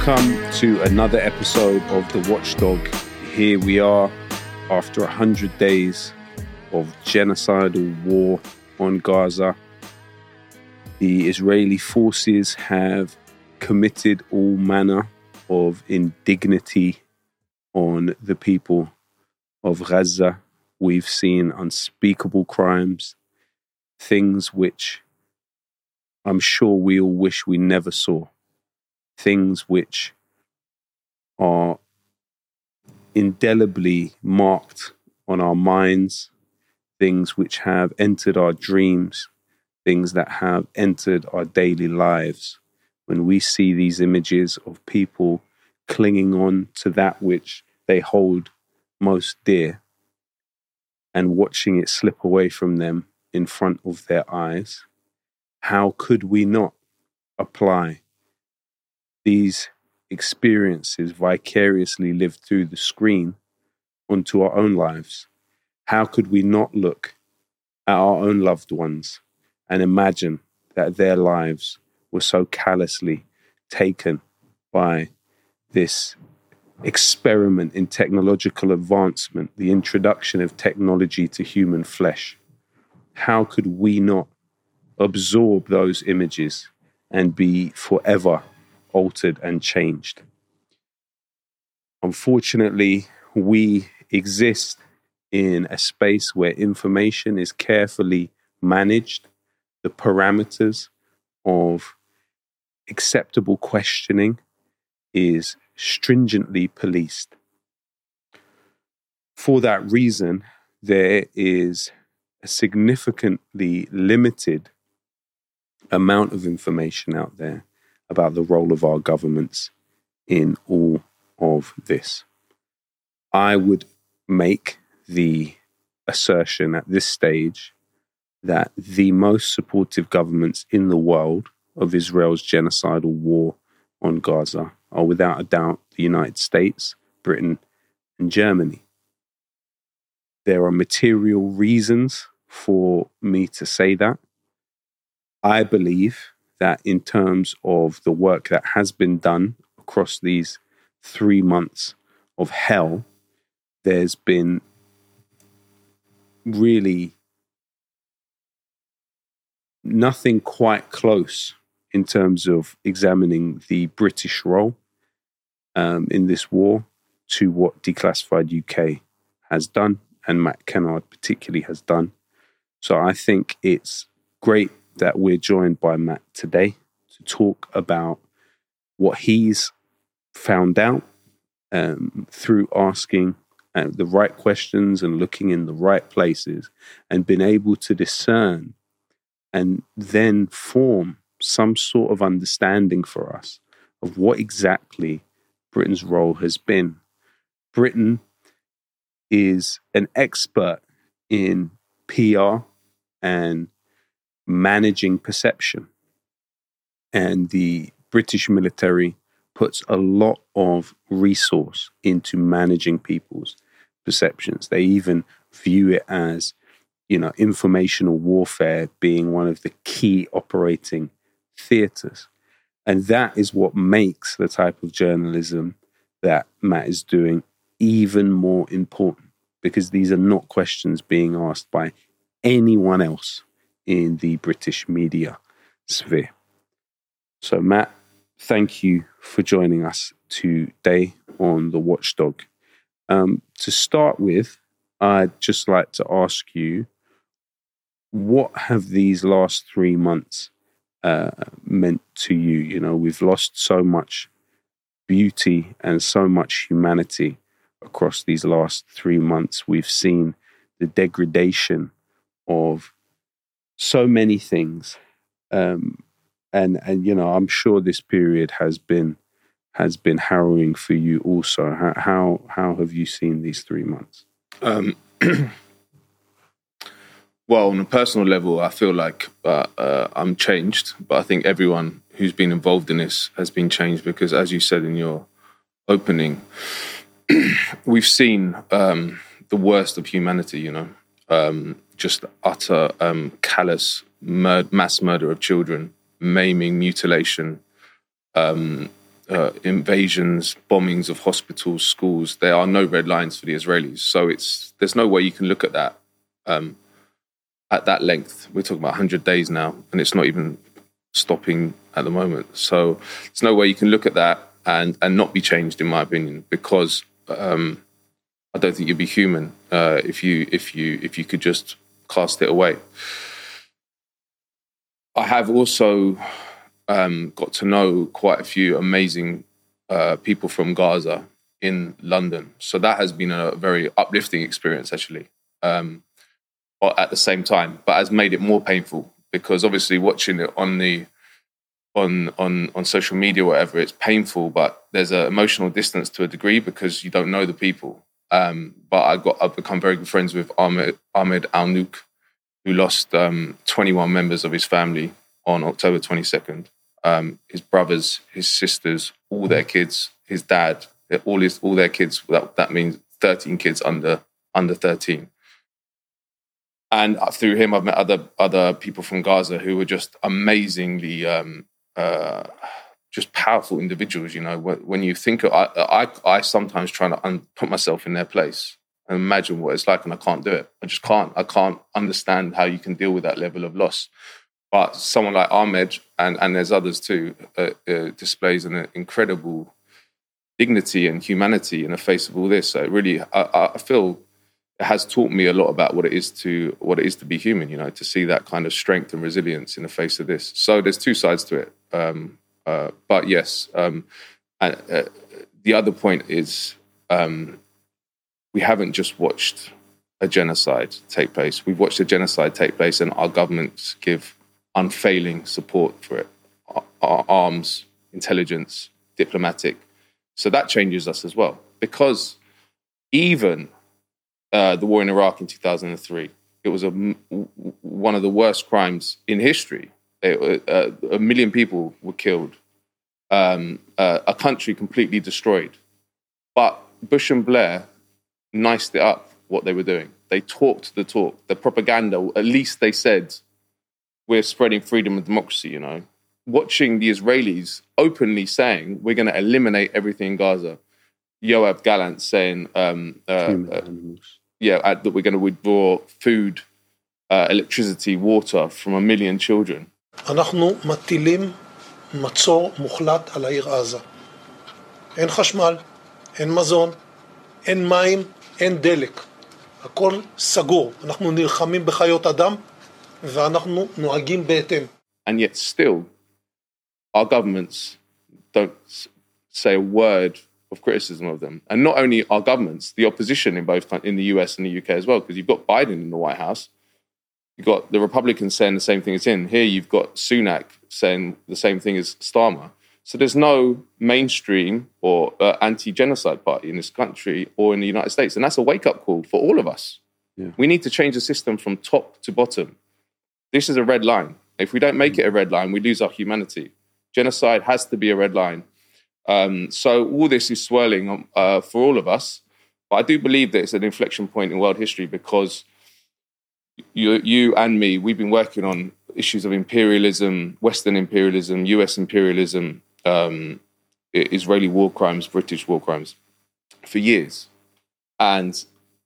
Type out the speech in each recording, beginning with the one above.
Welcome to another episode of The Watchdog. Here we are after 100 days of genocidal war on Gaza. The Israeli forces have committed all manner of indignity on the people of Gaza. We've seen unspeakable crimes, things which I'm sure we all wish we never saw. Things which are indelibly marked on our minds, things which have entered our dreams, things that have entered our daily lives. When we see these images of people clinging on to that which they hold most dear and watching it slip away from them in front of their eyes, how could we not apply these experiences vicariously lived through the screen onto our own lives? How could we not look at our own loved ones and imagine that their lives were so callously taken by this experiment in technological advancement, the introduction of technology to human flesh? How could we not absorb those images and be forever altered and changed? Unfortunately, we exist in a space where information is carefully managed. The parameters of acceptable questioning is stringently policed. For that reason, there is a significantly limited amount of information out there about the role of our governments in all of this. I would make the assertion at this stage that the most supportive governments in the world of Israel's genocidal war on Gaza are without a doubt the United States, Britain, and Germany. There are material reasons for me to say that. I believe that in terms of the work that has been done across these 3 months of hell, there's been really nothing quite close in terms of examining the British role in this war to what Declassified UK has done and Matt Kennard particularly has done. So I think it's great that we're joined by Matt today to talk about what he's found out through asking the right questions and looking in the right places and been able to discern and then form some sort of understanding for us of what exactly Britain's role has been. Britain is an expert in PR and managing perception. And the British military puts a lot of resource into managing people's perceptions. They even view it as, informational warfare being one of the key operating theaters. And that is what makes the type of journalism that Matt is doing even more important, because these are not questions being asked by anyone else in the British media sphere. So Matt, thank you for joining us today on The Watchdog. To start with, I'd just like to ask you, what have these last 3 months meant to you? We've lost so much beauty and so much humanity across these last 3 months. We've seen the degradation of so many things. And I'm sure this period has been harrowing for you also. How have you seen these 3 months? Well, on a personal level, I feel like I'm changed, but I think everyone who's been involved in this has been changed because, as you said in your opening, we've seen the worst of humanity, just utter callous mass murder of children, maiming, mutilation, invasions, bombings of hospitals, schools. There are no red lines for the Israelis. So there's no way you can look at that at that length. We're talking about 100 days now, and it's not even stopping at the moment. So there's no way you can look at that and not be changed, in my opinion, because I don't think you'd be human if you could just cast it away. I have also got to know quite a few amazing people from Gaza in London. So that has been a very uplifting experience, actually, at the same time, but has made it more painful because obviously watching it on social media, whatever, it's painful, but there's an emotional distance to a degree because you don't know the people. But I've become very good friends with Ahmed Al-Nouk, who lost 21 members of his family on October 22nd. His brothers, his sisters, all their kids, his dad, all their kids. That means 13 kids under 13. And through him, I've met other people from Gaza who were just amazingly, just powerful individuals. You know, when you think, I sometimes try to put myself in their place and imagine what it's like, and I can't do it. I just can't. I can't understand how you can deal with that level of loss. But someone like Ahmed, and there's others too, displays an incredible dignity and humanity in the face of all this. So it really, I feel, it has taught me a lot about what it is to be human. You know, to see that kind of strength and resilience in the face of this. So there's two sides to it. But yes, the other point is we haven't just watched a genocide take place. We've watched a genocide take place, and our governments give unfailing support for it. Our arms, intelligence, diplomatic. So that changes us as well. Because even the war in Iraq in 2003, it was one of the worst crimes in history. 1 million people were killed. A country completely destroyed. But Bush and Blair niced it up, what they were doing. They talked the talk. The propaganda, at least they said, we're spreading freedom and democracy, you know. Watching the Israelis openly saying, we're going to eliminate everything in Gaza. Yoav Gallant saying, that we're going to withdraw food, electricity, water from 1 million children. אנחנו מטילים מצור מוחלט על העיר עזה. אין חשמל, אין מזון, אין מים, אין דלק. הכל סגור. אנחנו נלחמים בחיות אדם ואנחנו נוהגים בהתאם. And yet still, our governments don't say a word of criticism of them. And not only our governments, the opposition in the US and the UK as well, because you've got Biden in the White House. You've got the Republicans saying the same thing as him. Here you've got Sunak saying the same thing as Starmer. So there's no mainstream or anti-genocide party in this country or in the United States. And that's a wake-up call for all of us. Yeah. We need to change the system from top to bottom. This is a red line. If we don't make it a red line, we lose our humanity. Genocide has to be a red line. So all this is swirling for all of us. But I do believe that it's an inflection point in world history because you and me, we've been working on issues of imperialism, Western imperialism, US imperialism, Israeli war crimes, British war crimes for years. And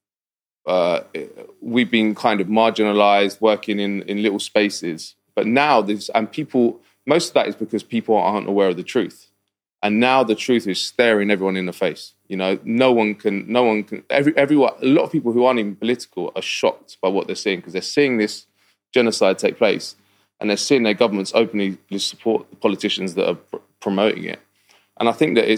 we've been kind of marginalized, working in little spaces. But now most of that is because people aren't aware of the truth. And now the truth is staring everyone in the face. You know, no one can, everyone, a lot of people who aren't even political are shocked by what they're seeing because they're seeing this genocide take place and they're seeing their governments openly support the politicians that are promoting it. And I think that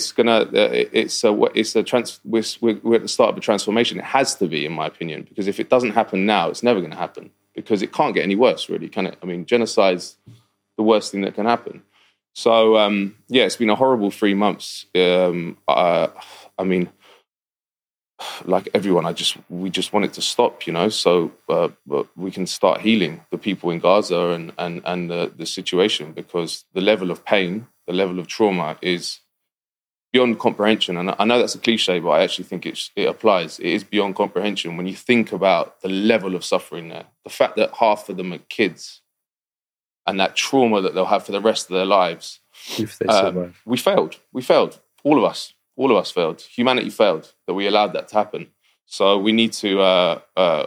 we're at the start of a transformation. It has to be, in my opinion, because if it doesn't happen now, it's never going to happen because it can't get any worse, really, can it? I mean, genocide's the worst thing that can happen. So, it's been a horrible 3 months. I mean, like everyone, we just want it to stop, you know, so but we can start healing the people in Gaza and the situation because the level of pain, the level of trauma is beyond comprehension. And I know that's a cliche, but I actually think it applies. It is beyond comprehension when you think about the level of suffering there. The fact that half of them are kids and that trauma that they'll have for the rest of their lives. If they survive. We failed. We failed. All of us failed. Humanity failed that we allowed that to happen. So we need to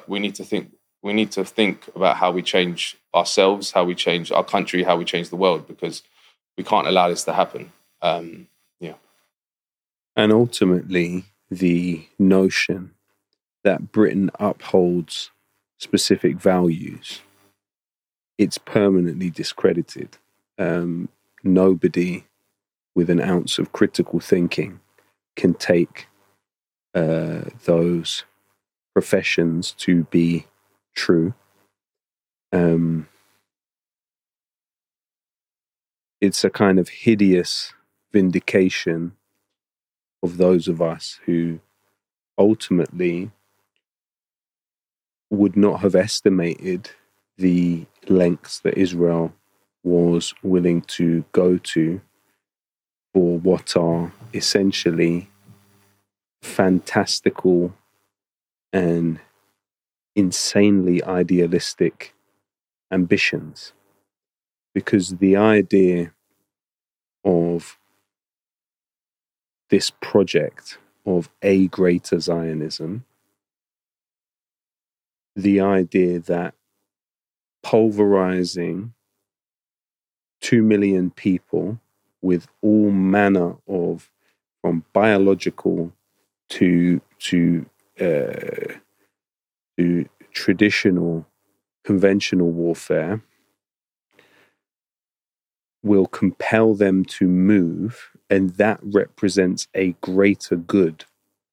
think about how we change ourselves, how we change our country, how we change the world, because we can't allow this to happen. And ultimately, the notion that Britain upholds specific values, it's permanently discredited. Nobody with an ounce of critical thinking can take those professions to be true. It's a kind of hideous vindication of those of us who ultimately would not have estimated the lengths that Israel was willing to go to for what are essentially fantastical and insanely idealistic ambitions. Because the idea of this project of a greater Zionism, the idea that pulverizing 2 million people with all manner of, from biological to traditional conventional warfare, will compel them to move, and that represents a greater good.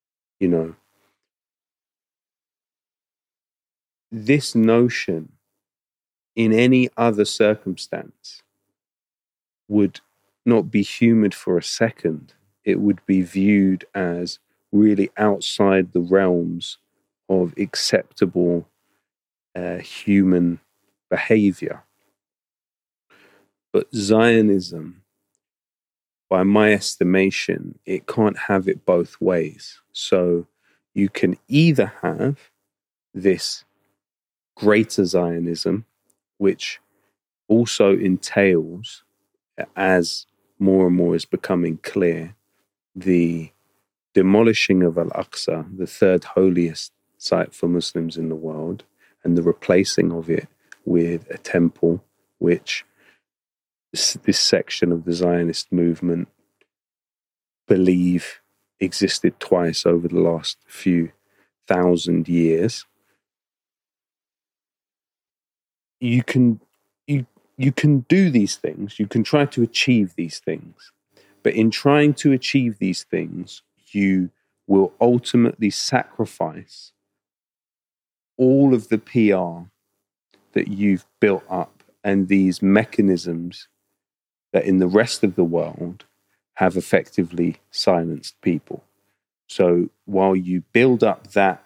This notion in any other circumstance would not be humoured for a second. It would be viewed as really outside the realms of acceptable human behaviour. But Zionism, by my estimation, it can't have it both ways. So you can either have this greater Zionism, which also entails, as more and more is becoming clear, the demolishing of Al-Aqsa, the third holiest site for Muslims in the world, and the replacing of it with a temple, which this section of the Zionist movement believe existed twice over the last few thousand years. You can do these things, you can try to achieve these things, but in trying to achieve these things, you will ultimately sacrifice all of the PR that you've built up and these mechanisms that in the rest of the world have effectively silenced people. So while you build up that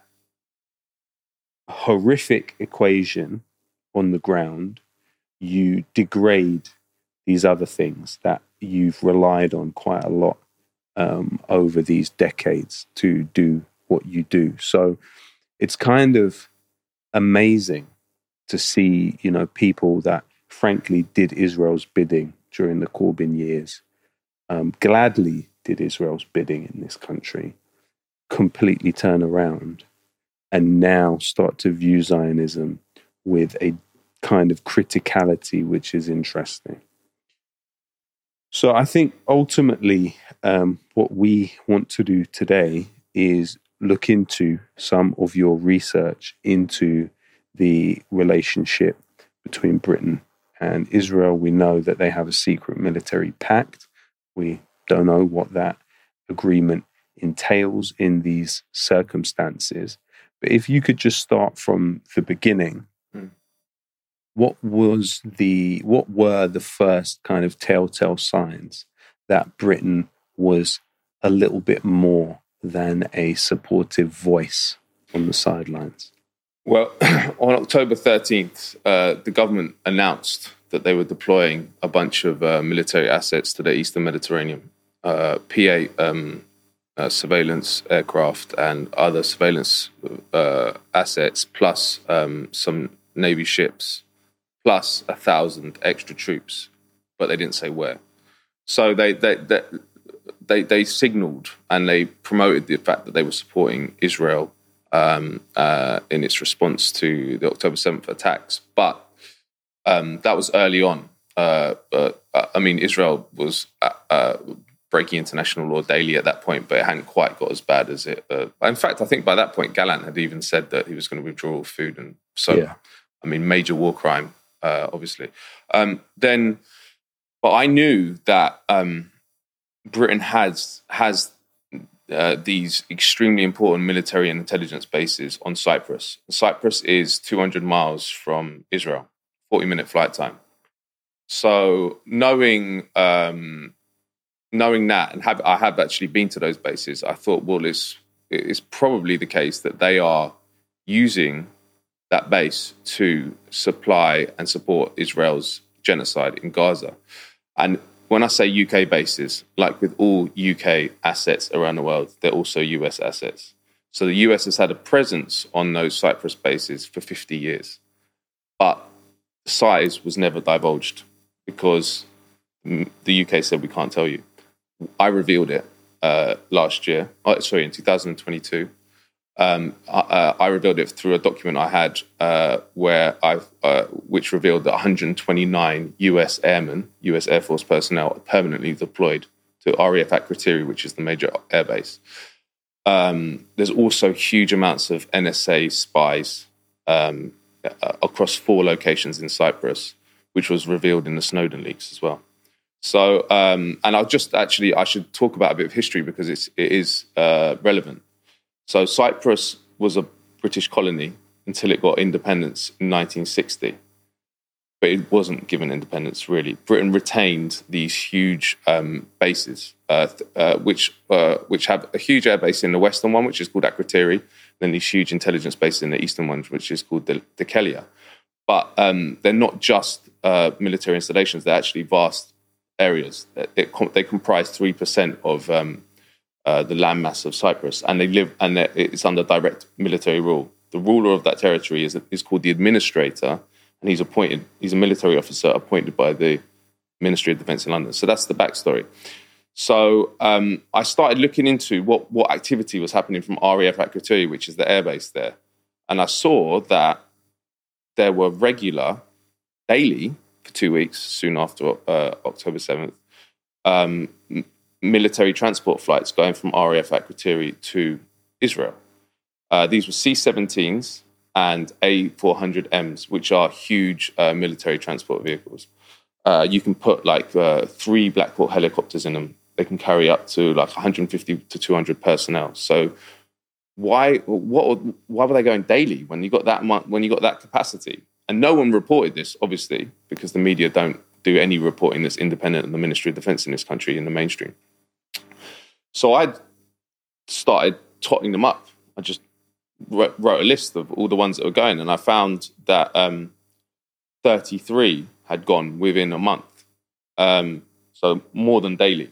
horrific equation on the ground, you degrade these other things that you've relied on quite a lot over these decades to do what you do. So it's kind of amazing to see, people that frankly did Israel's bidding during the Corbyn years, gladly did Israel's bidding in this country, completely turn around and now start to view Zionism with a kind of criticality, which is interesting. So I think ultimately what we want to do today is look into some of your research into the relationship between Britain and Israel. We know that they have a secret military pact. We don't know what that agreement entails in these circumstances. But if you could just start from the beginning, what were the first kind of telltale signs that Britain was a little bit more than a supportive voice on the sidelines? Well, on October 13th, the government announced that they were deploying a bunch of military assets to the Eastern Mediterranean, P-8 surveillance aircraft and other surveillance assets, plus some Navy ships, plus 1,000 extra troops, but they didn't say where. So they signalled and they promoted the fact that they were supporting Israel in its response to the October 7th attacks. But that was early on. Israel was breaking international law daily at that point, but it hadn't quite got as bad as it. In fact, I think by that point, Gallant had even said that he was going to withdraw all food. And so, major war crime, obviously. But I knew that Britain has these extremely important military and intelligence bases on Cyprus. Cyprus is 200 miles from Israel, 40-minute flight time. So knowing that, and I have actually been to those bases, I thought, well, it's probably the case that they are using that base to supply and support Israel's genocide in Gaza. And when I say UK bases, like with all UK assets around the world, they're also US assets. So the US has had a presence on those Cyprus bases for 50 years. But the size was never divulged because the UK said, we can't tell you. I revealed it in 2022. I revealed it through a document I had which revealed that 129 US airmen, US Air Force personnel, are permanently deployed to RAF Akrotiri, which is the major airbase. There's also huge amounts of NSA spies across 4 locations in Cyprus, which was revealed in the Snowden leaks as well. So, and I should talk about a bit of history because it is relevant. So Cyprus was a British colony until it got independence in 1960. But it wasn't given independence, really. Britain retained these huge bases, which have a huge air base in the western one, which is called Akrotiri, then these huge intelligence bases in the eastern one, which is called the Kelia. But they're not just military installations, they're actually vast areas. They comprise 3% of the landmass of Cyprus, and it's under direct military rule. The ruler of that territory is called the administrator, and he's a military officer appointed by the Ministry of Defence in London. So that's the backstory. So I started looking into what activity was happening from RAF Akrotiri, which is the airbase there, and I saw that there were regular, daily, for 2 weeks, soon after October 7th, military transport flights going from RAF Akrotiri to Israel. These were C-17s and A400Ms, which are huge military transport vehicles. You can put 3 Black Hawk helicopters in them. They can carry up to 150 to 200 personnel. So why were they going daily when you got that capacity? And no one reported this, obviously, because the media don't do any reporting that's independent of the Ministry of Defence in this country in the mainstream. So I started totting them up. I just wrote a list of all the ones that were going, and I found that 33 had gone within a month, so more than daily.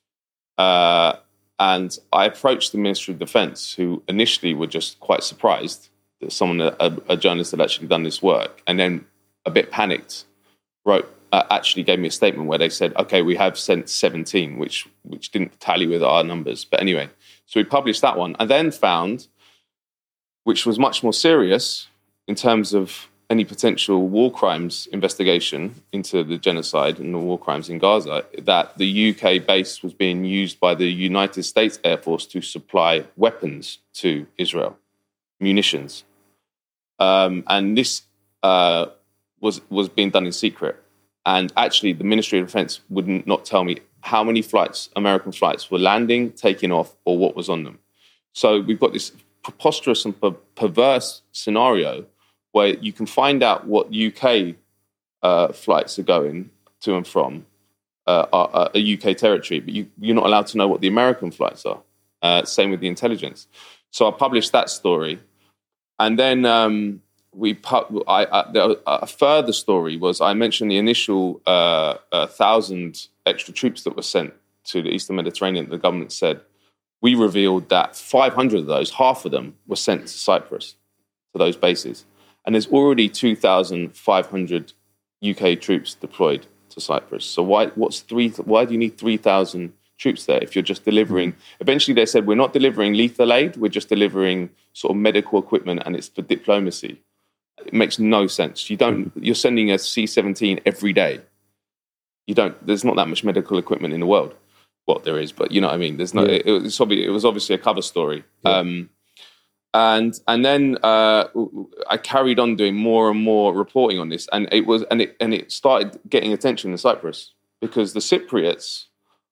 And I approached the Ministry of Defence, who initially were just quite surprised that a journalist had actually done this work, and then a bit panicked, actually gave me a statement where they said, okay, we have sent 17, which didn't tally with our numbers. But anyway, so we published that one, and then found, which was much more serious in terms of any potential war crimes investigation into the genocide and the war crimes in Gaza, that the UK base was being used by the United States Air Force to supply weapons to Israel, munitions. And this was being done in secret. And actually, the Ministry of Defence would not tell me how many American flights were landing, taking off, or what was on them. So we've got this preposterous and perverse scenario where you can find out what UK flights are going to and from a UK territory, but you're not allowed to know what the American flights are. Same with the intelligence. So I published that story. And then a further story was I mentioned the initial 1,000 extra troops that were sent to the Eastern Mediterranean. The government said, we revealed that 500 of those, half of them, were sent to Cyprus, to those bases. And there's already 2,500 UK troops deployed to Cyprus. So why do you need 3,000 troops there if you're just delivering? Eventually they said, we're not delivering lethal aid, we're just delivering sort of medical equipment, and it's for diplomacy. It makes no sense. You're sending a C-17 every day. There's not that much medical equipment in the world. Well, there is, but you know what I mean? There's no, it was obviously a cover story. Yeah. And then I carried on doing more and more reporting on this, and it started getting attention in Cyprus because the Cypriots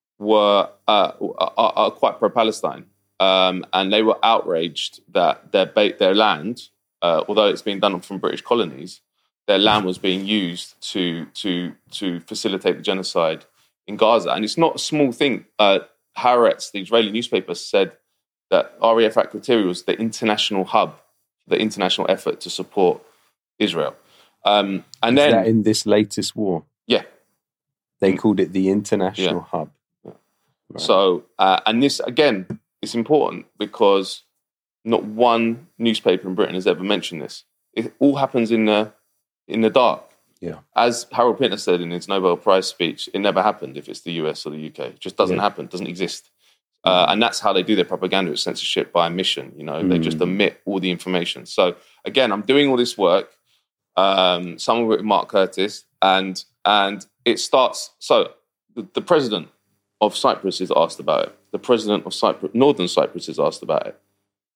are quite pro-Palestine, and they were outraged that their land, although it's being done from British colonies, their land was being used to facilitate the genocide in Gaza. And it's not a small thing. Haaretz, the Israeli newspaper, said that RAF Akrotiri was the international hub, the international effort to support Israel. And then that in this latest war, they called it the international hub. Yeah. Right. So, and this again is important because not one newspaper in Britain has ever mentioned this. It all happens in the dark. Yeah. As Harold Pinter said in his Nobel Prize speech, it never happened if it's the US or the UK. It just doesn't happen, doesn't exist. And that's how they do their propaganda with censorship by omission. You know, they just omit all the information. So again, I'm doing all this work, some of it with Mark Curtis, and it starts. So the president of Cyprus is asked about it. The president of Northern Cyprus is asked about it.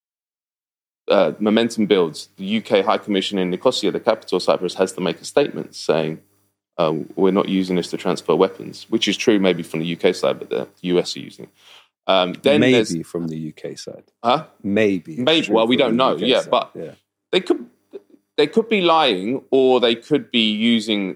Momentum builds. The UK High Commission in Nicosia, the capital of Cyprus, has to make a statement saying we're not using this to transfer weapons, which is true maybe from the UK side, but the US are using it. Then maybe from the UK side. Huh? Maybe. Well, we don't know. Yeah, side. But they could be lying, or they could be using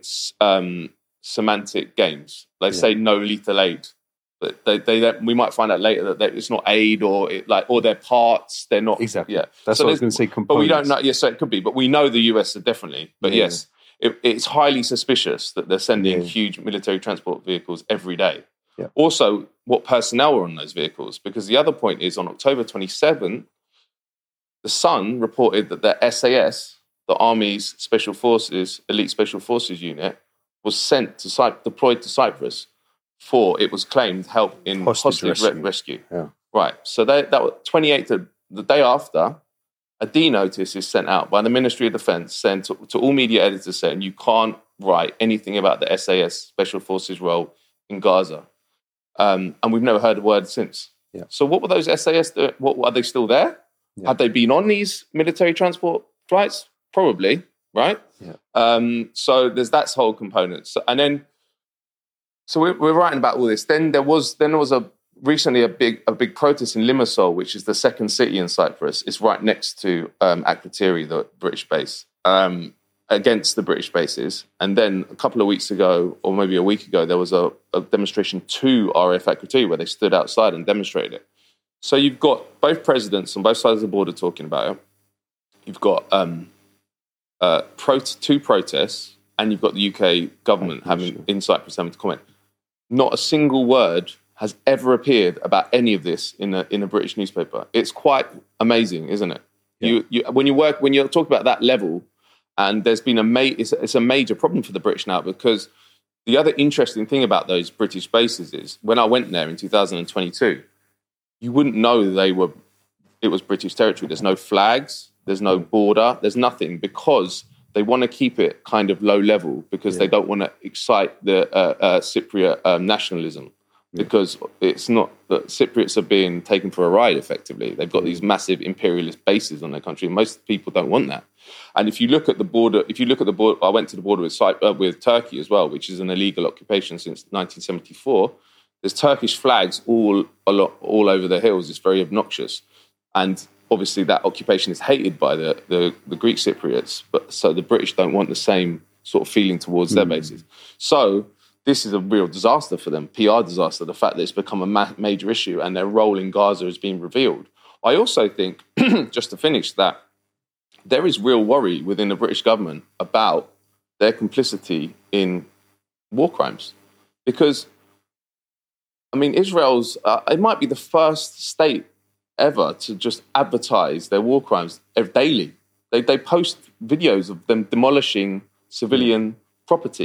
semantic games. They say no lethal aid. But we might find out later that it's not aid or their parts. They're not exactly. Yeah, that's what I was going to say. Components. But we don't know. Yes, so it could be. But we know the US are definitely. But yes, it's highly suspicious that they're sending huge military transport vehicles every day. Yeah. Also, what personnel are on those vehicles? Because the other point is on October 27, the Sun reported that the SAS, the Army's Special Forces, Elite Special Forces unit, was deployed to Cyprus for, it was claimed, help in hostage rescue. Yeah. Right. So that was 28th, the day after, a D notice is sent out by the Ministry of Defence sent to all media editors saying you can't write anything about the SAS Special Forces role in Gaza. And we've never heard a word since. Yeah. So what were those SAS doing? Are they still there? Yeah. Had they been on these military transport flights? Probably, right? Yeah. So there's that whole component. So we're writing about all this. Then there was recently a big protest in Limassol, which is the second city in Cyprus. It's right next to Akrotiri, the British base, against the British bases. And then a couple of weeks ago, or maybe a week ago, there was a demonstration to RAF Akrotiri where they stood outside and demonstrated it. So you've got both presidents on both sides of the border talking about it. You've got two protests, and you've got the UK government in Cyprus having to comment. Not a single word has ever appeared about any of this in a British newspaper. It's quite amazing, isn't it? Yeah. When you're talking about that level, and there's been it's a major problem for the British now, because the other interesting thing about those British bases is when I went there in 2022, you wouldn't know it was British territory. There's no flags, there's no border, there's nothing, because they want to keep it kind of low level, because they don't want to excite the Cypriot nationalism, because it's not that Cypriots are being taken for a ride, effectively. They've got these massive imperialist bases on their country. Most people don't want that. And if you look at the border, I went to the border with Turkey as well, which is an illegal occupation since 1974. There's Turkish flags all over the hills. It's very obnoxious. And obviously that occupation is hated by the Greek Cypriots, but so the British don't want the same sort of feeling towards their bases. So this is a real disaster for them, PR disaster, the fact that it's become a major issue and their role in Gaza is being revealed. I also think, just to finish, that there is real worry within the British government about their complicity in war crimes. Because, I mean, Israel's, it might be the first state ever to just advertise their war crimes daily. They post videos of them demolishing civilian property.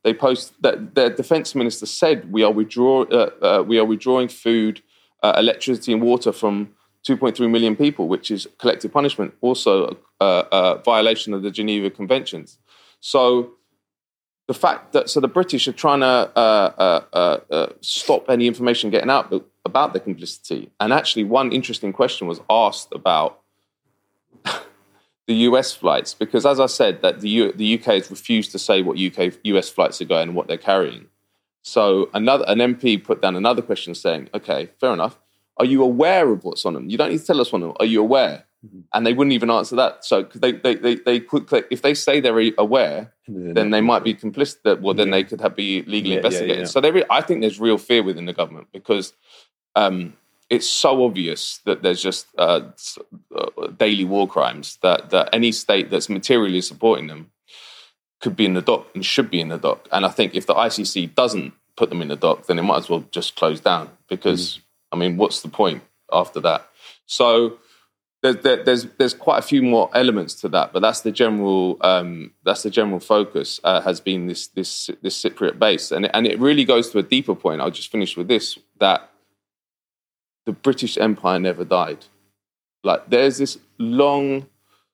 They post that their defense minister said we are withdrawing food, electricity, and water from 2.3 million people, which is collective punishment, also a violation of the Geneva Conventions. So the fact that the British are trying to stop any information getting out about their complicity, and actually one interesting question was asked about the US flights, because as I said, that the UK has refused to say what US flights are going and what they're carrying. So an MP put down another question saying, okay, fair enough. Are you aware of what's on them? You don't need to tell us on them. Are you aware? Mm-hmm. And they wouldn't even answer that. So they could, if they say they're aware, then they might be complicit. Well, then they could be legally investigated. Yeah. So I think there's real fear within the government because it's so obvious that there's just daily war crimes that any state that's materially supporting them could be in the dock and should be in the dock. And I think if the ICC doesn't put them in the dock, then it might as well just close down because, I mean, what's the point after that? So there's quite a few more elements to that, but that's the general focus has been this Cypriot base, and it really goes to a deeper point. I'll just finish with this, that the British Empire never died. Like there's this narrative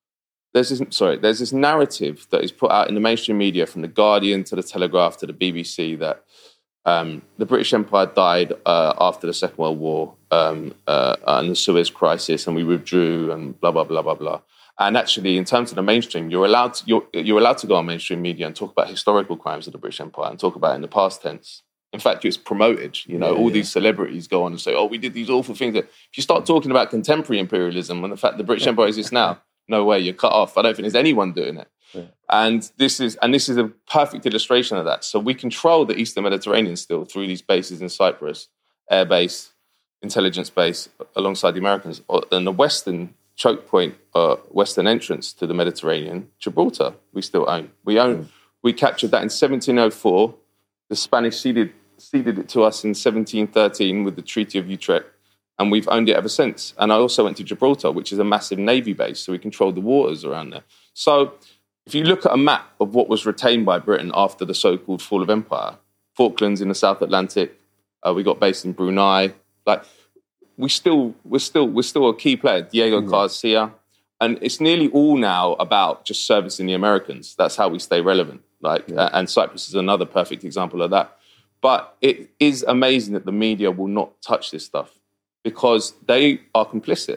that is put out in the mainstream media, from the Guardian to the Telegraph to the BBC, that the British Empire died after the Second World War and the Suez Crisis, and we withdrew and blah blah blah blah blah. And actually, in terms of the mainstream, you're allowed to go on mainstream media and talk about historical crimes of the British Empire and talk about it in the past tense. In fact, it's promoted. These celebrities go on and say, "Oh, we did these awful things." If you start talking about contemporary imperialism and the fact the British Empire exists now, no way, you're cut off. I don't think there's anyone doing it. Yeah. And this is a perfect illustration of that. So we control the Eastern Mediterranean still through these bases in Cyprus, air base, intelligence base, alongside the Americans, and the western choke point, western entrance to the Mediterranean, Gibraltar, we still own. We captured that in 1704. The Spanish ceded it to us in 1713 with the Treaty of Utrecht, and we've owned it ever since. And I also went to Gibraltar, which is a massive navy base, so we controlled the waters around there. So if you look at a map of what was retained by Britain after the so-called fall of empire, Falklands in the South Atlantic, we got based in Brunei. Like we're still a key player. Diego Garcia, and it's nearly all now about just servicing the Americans. That's how we stay relevant. And Cyprus is another perfect example of that. But it is amazing that the media will not touch this stuff because they are complicit.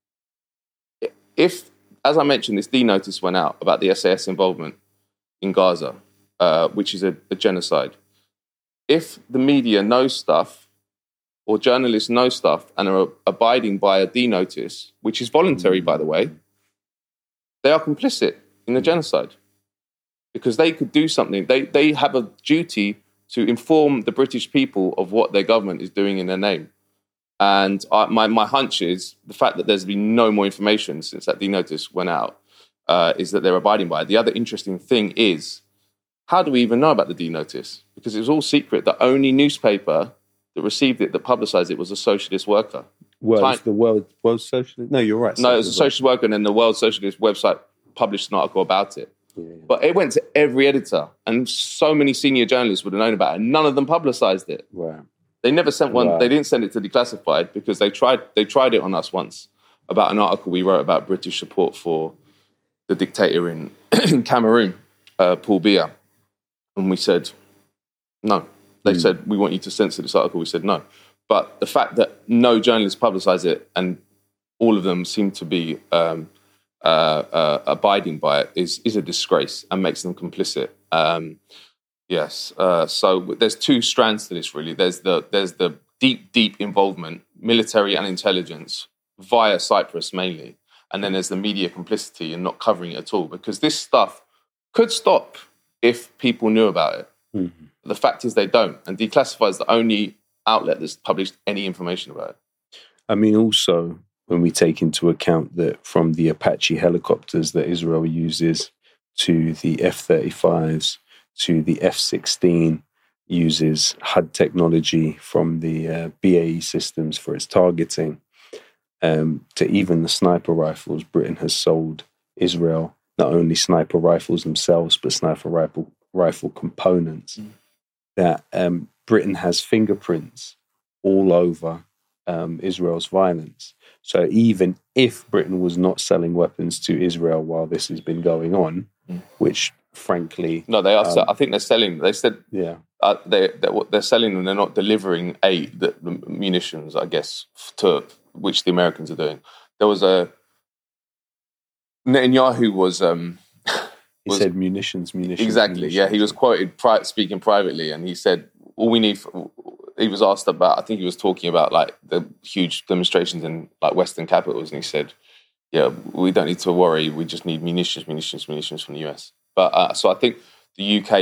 If, as I mentioned, this D notice went out about the SAS involvement in Gaza, which is a genocide. If the media knows stuff or journalists know stuff and are abiding by a D notice, which is voluntary, by the way, they are complicit in the genocide because they could do something. They have a duty to inform the British people of what their government is doing in their name. And my hunch is the fact that there's been no more information since that D-notice went out is that they're abiding by it. The other interesting thing is, how do we even know about the D-notice? Because it was all secret. The only newspaper that received it, that publicised it, was a socialist worker. It's the World Socialist? No, you're right. No, it was a socialist worker, and then the World Socialist website published an article about it. Yeah. But it went to every editor, and so many senior journalists would have known about it, and none of them publicised it. Wow. They never sent one. Wow. They didn't send it to Declassified because they tried it on us once about an article we wrote about British support for the dictator in Cameroon, Paul Biya. And we said, no. They said, we want you to censor this article. We said, no. But the fact that no journalists publicised it and all of them seem to be abiding by it is a disgrace and makes them complicit. Yes. So there's two strands to this, really. There's the deep involvement, military and intelligence, via Cyprus mainly. And then there's the media complicity and not covering it at all, because this stuff could stop if people knew about it. Mm-hmm. The fact is they don't. And Declassified is the only outlet that's published any information about it. I mean, also, when we take into account that from the Apache helicopters that Israel uses to the F-35s, to the F-16 uses HUD technology from the BAE systems for its targeting, to even the sniper rifles. Britain has sold Israel not only sniper rifles themselves, but sniper rifle components, that Britain has fingerprints all over Israel's violence. So even if Britain was not selling weapons to Israel while this has been going on, which frankly... No, they are. I think they're selling. They said they're selling them. They're not delivering the munitions, I guess, to which the Americans are doing. There was Netanyahu was... he said munitions. Exactly, munitions. Yeah. He was quoted speaking privately, and he said, all we need... He was asked about, I think he was talking about like the huge demonstrations in like Western capitals, and he said, yeah, we don't need to worry, we just need munitions from the US. But so I think the UK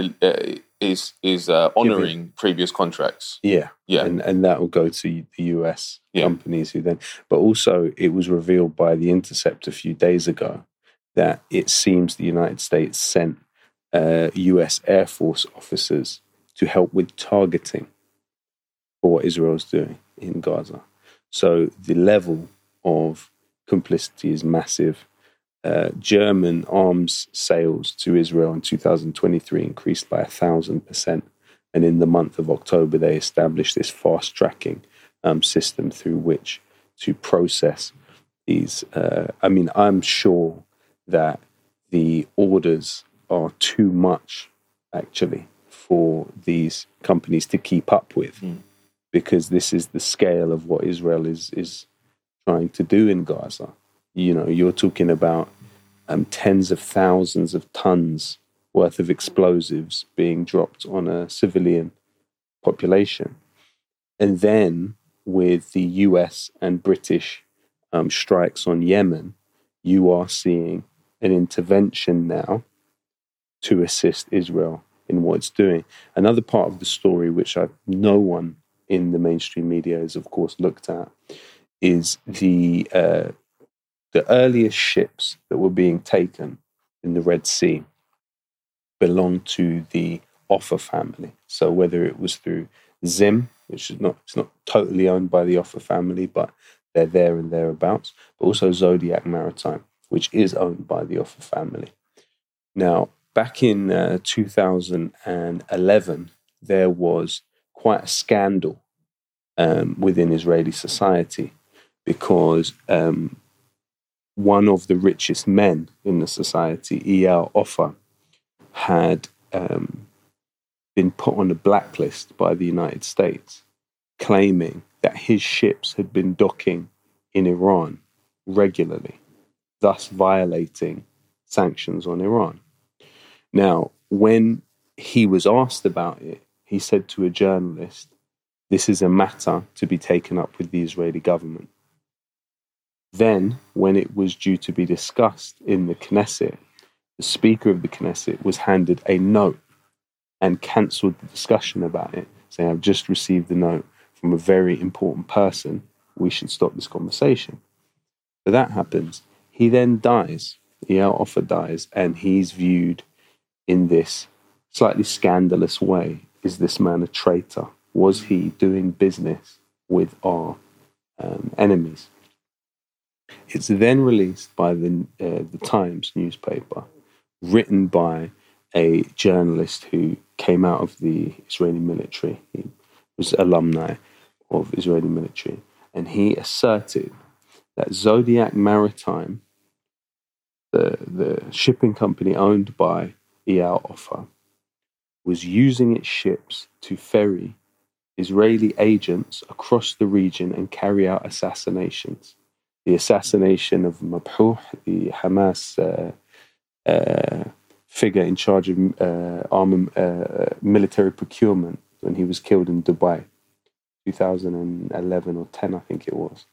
is honouring previous contracts. Yeah. And that will go to the US companies who then... But also it was revealed by The Intercept a few days ago that it seems the United States sent US Air Force officers to help with targeting for what Israel's doing in Gaza. So the level of complicity is massive. German arms sales to Israel in 2023 increased by 1,000%. And in the month of October, they established this fast-tracking system through which to process these. I'm sure that the orders are too much, actually, for these companies to keep up with. Because this is the scale of what Israel is trying to do in Gaza. You know, you're talking about tens of thousands of tons worth of explosives being dropped on a civilian population. And then with the US and British strikes on Yemen, you are seeing an intervention now to assist Israel in what it's doing. Another part of the story, which no one in the mainstream media is, of course, looked at, is the earliest ships that were being taken in the Red Sea belonged to the Offer family. So whether it was through Zim, which is it's not totally owned by the Offer family, but they're there and thereabouts, but also Zodiac Maritime, which is owned by the Offer family. Now, back in 2011, there was quite a scandal within Israeli society because one of the richest men in the society, Eyal Ofer, had been put on a blacklist by the United States, claiming that his ships had been docking in Iran regularly, thus violating sanctions on Iran. Now, when he was asked about it, he said to a journalist, "This is a matter to be taken up with the Israeli government." Then, when it was due to be discussed in the Knesset, the Speaker of the Knesset was handed a note and cancelled the discussion about it, saying, "I've just received the note from a very important person. We should stop this conversation." So that happens. He then dies. Eyal Ofer dies, and he's viewed in this slightly scandalous way. Is this man a traitor? Was he doing business with our enemies? It's then released by the Times newspaper, written by a journalist who came out of the Israeli military. He was alumni of Israeli military, and he asserted that Zodiac Maritime, the shipping company owned by Eyal Ofer, was using its ships to ferry Israeli agents across the region and carry out assassinations. The assassination of Mabhouh, the Hamas figure in charge of military procurement, when he was killed in Dubai, 2011 or 10, I think it was.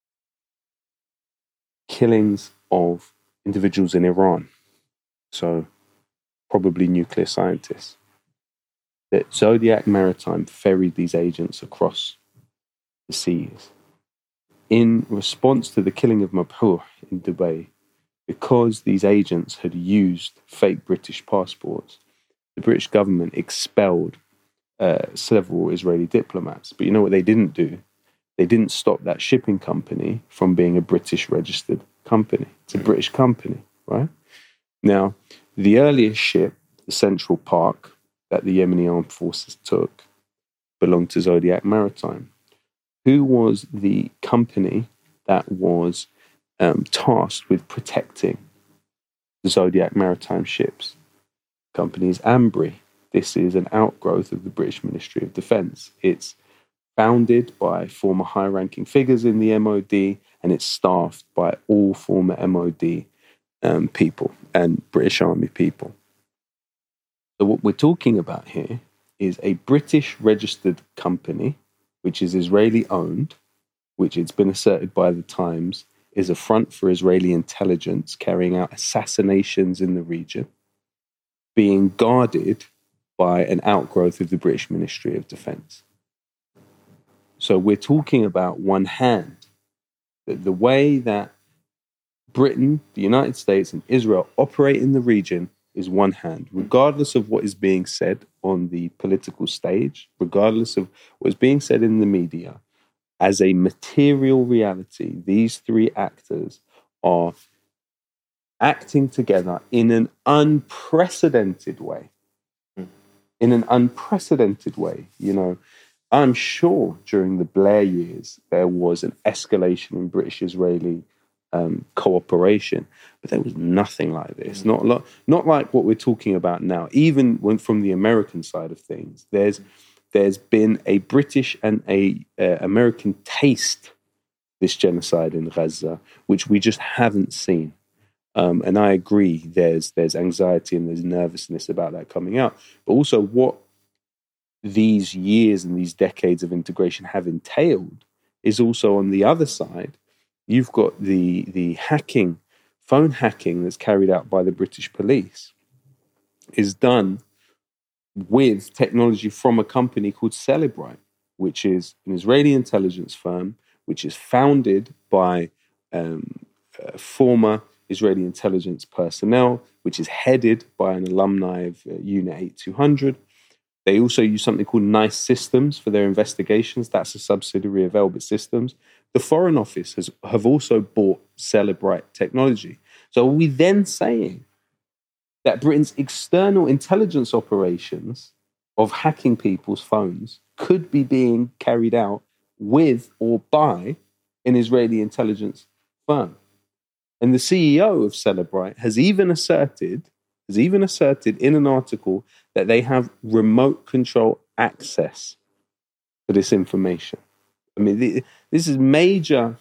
Killings of individuals in Iran, so probably nuclear scientists. That Zodiac Maritime ferried these agents across the seas. In response to the killing of Mabhouh in Dubai, because these agents had used fake British passports, the British government expelled several Israeli diplomats. But you know what they didn't do? They didn't stop that shipping company from being a British registered company. It's a British company, right? Now, the earliest ship, the the Central Park that the Yemeni armed forces took belonged to Zodiac Maritime. Who was the company that was tasked with protecting the Zodiac Maritime ships? Company is Ambri. This is an outgrowth of the British Ministry of Defence. It's founded by former high-ranking figures in the MOD, and it's staffed by all former MOD people and British Army people. So what we're talking about here is a British registered company, which is Israeli-owned, which it's been asserted by the Times is a front for Israeli intelligence carrying out assassinations in the region, being guarded by an outgrowth of the British Ministry of Defence. So we're talking about one hand. The way that Britain, the United States, and Israel operate in the region is one hand, regardless of what is being said on the political stage, regardless of what is being said in the media. As a material reality, these three actors are acting together in an unprecedented way. In an unprecedented way. You know, I'm sure during the Blair years, there was an escalation in British-Israeli cooperation, but there was nothing like this. Not like what we're talking about now. Even when from the American side of things, there's been a British and a American taste this genocide in Gaza, which we just haven't seen. And I agree, there's anxiety and there's nervousness about that coming out. But also what these years and these decades of integration have entailed is also on the other side, you've got the hacking, phone hacking that's carried out by the British police is done with technology from a company called Cellebrite, which is an Israeli intelligence firm, which is founded by former Israeli intelligence personnel, which is headed by an alumni of Unit 8200. They also use something called NICE Systems for their investigations. That's a subsidiary of Elbit Systems. The Foreign Office have also bought Cellebrite technology. So are we then saying that Britain's external intelligence operations of hacking people's phones could be being carried out with or by an Israeli intelligence firm? And the CEO of Cellebrite has even asserted in an article that they have remote control access to this information. I mean, this is major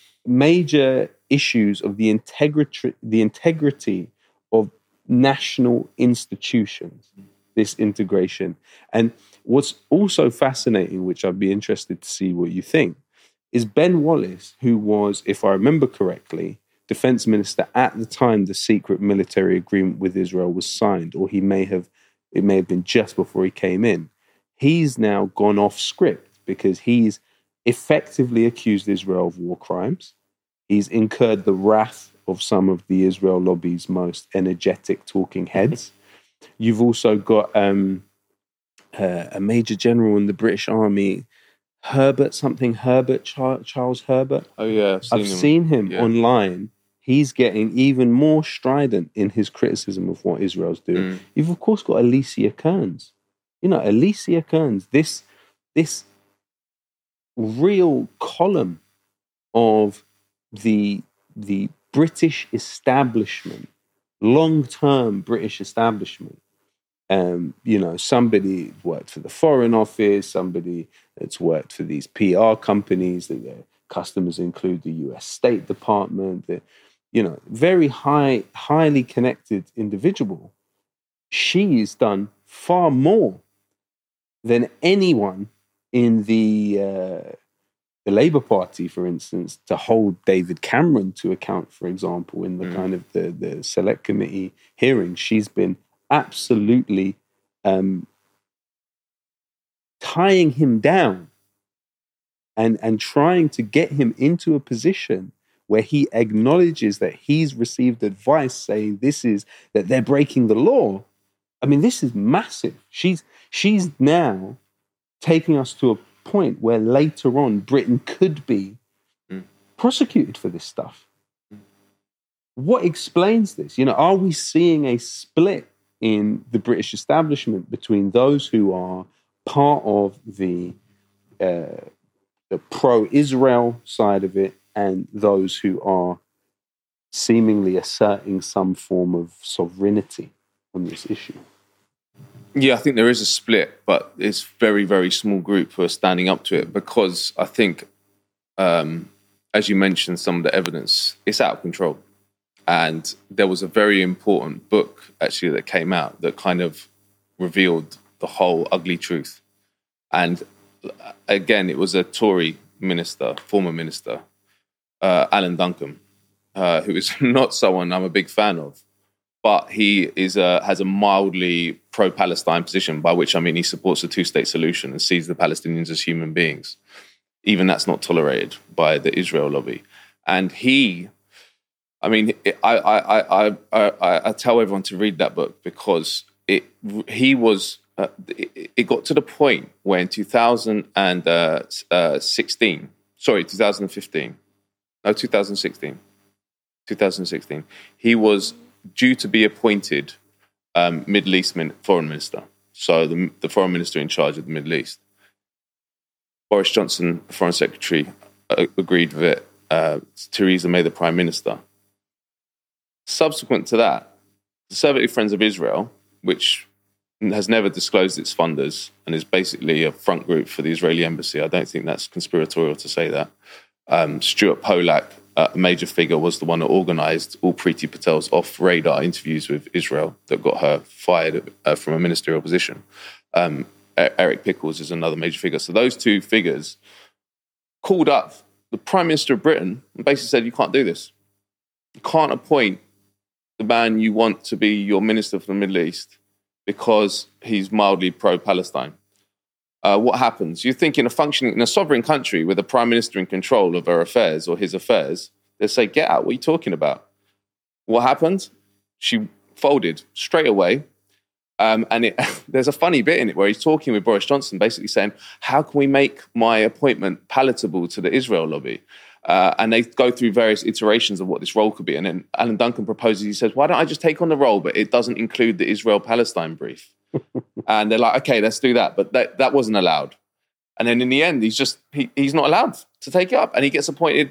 issues of the integrity of national institutions, this integration. And what's also fascinating, which I'd be interested to see what you think, is Ben Wallace, who was, if I remember correctly, defense minister at the time the secret military agreement with Israel was signed, or it may have been just before he came in. He's now gone off script because he's effectively accused Israel of war crimes. He's incurred the wrath of some of the Israel lobby's most energetic talking heads. You've also got a major general in the British Army, Charles Herbert. Oh yeah, I've seen him online. He's getting even more strident in his criticism of what Israel's doing. You've of course got Alicia Kearns. You know, Alicia Kearns, this real column of the British establishment, long-term British establishment. You know, somebody worked for the Foreign Office, somebody that's worked for these PR companies, that their customers include the US State Department, very highly connected individual. She's done far more than anyone in the Labour Party, for instance, to hold David Cameron to account, for example, in the kind of the select committee hearings. She's been absolutely tying him down and trying to get him into a position where he acknowledges that he's received advice saying that they're breaking the law. I mean, this is massive. She's now taking us to a point where later on Britain could be prosecuted for this stuff. What explains this? You know, are we seeing a split in the British establishment between those who are part of the pro-Israel side of it and those who are seemingly asserting some form of sovereignty on this issue. Yeah, I think there is a split, but it's very, very small group who are standing up to it because I think, as you mentioned, some of the evidence, it's out of control. And there was a very important book, actually, that came out that kind of revealed the whole ugly truth. And again, it was a Tory minister, former minister, Alan Duncan, who is not someone I'm a big fan of. But he has a mildly pro-Palestine position, by which I mean he supports a two-state solution and sees the Palestinians as human beings. Even that's not tolerated by the Israel lobby. And I tell everyone to read that book because it got to the point where in 2016, he was due to be appointed Middle East foreign minister. So the foreign minister in charge of the Middle East. Boris Johnson, the foreign secretary, agreed with it. Theresa May, the prime minister. Subsequent to that, the Conservative Friends of Israel, which has never disclosed its funders and is basically a front group for the Israeli embassy. I don't think that's conspiratorial to say that. Stuart Polak, a major figure, was the one that organised all Priti Patel's off-radar interviews with Israel that got her fired from a ministerial position. Eric Pickles is another major figure. So those two figures called up the Prime Minister of Britain and basically said, you can't do this. You can't appoint the man you want to be your minister for the Middle East because he's mildly pro-Palestine. What happens? You think in a sovereign country with a prime minister in control of her affairs or his affairs, they say, get out, what are you talking about? What happened? She folded straight away. There's a funny bit in it where he's talking with Boris Johnson, basically saying, how can we make my appointment palatable to the Israel lobby? And they go through various iterations of what this role could be. And then Alan Duncan proposes, he says, why don't I just take on the role, but it doesn't include the Israel-Palestine brief? And they're like, okay, let's do that. But that wasn't allowed. And then in the end, he's not allowed to take it up. And he gets appointed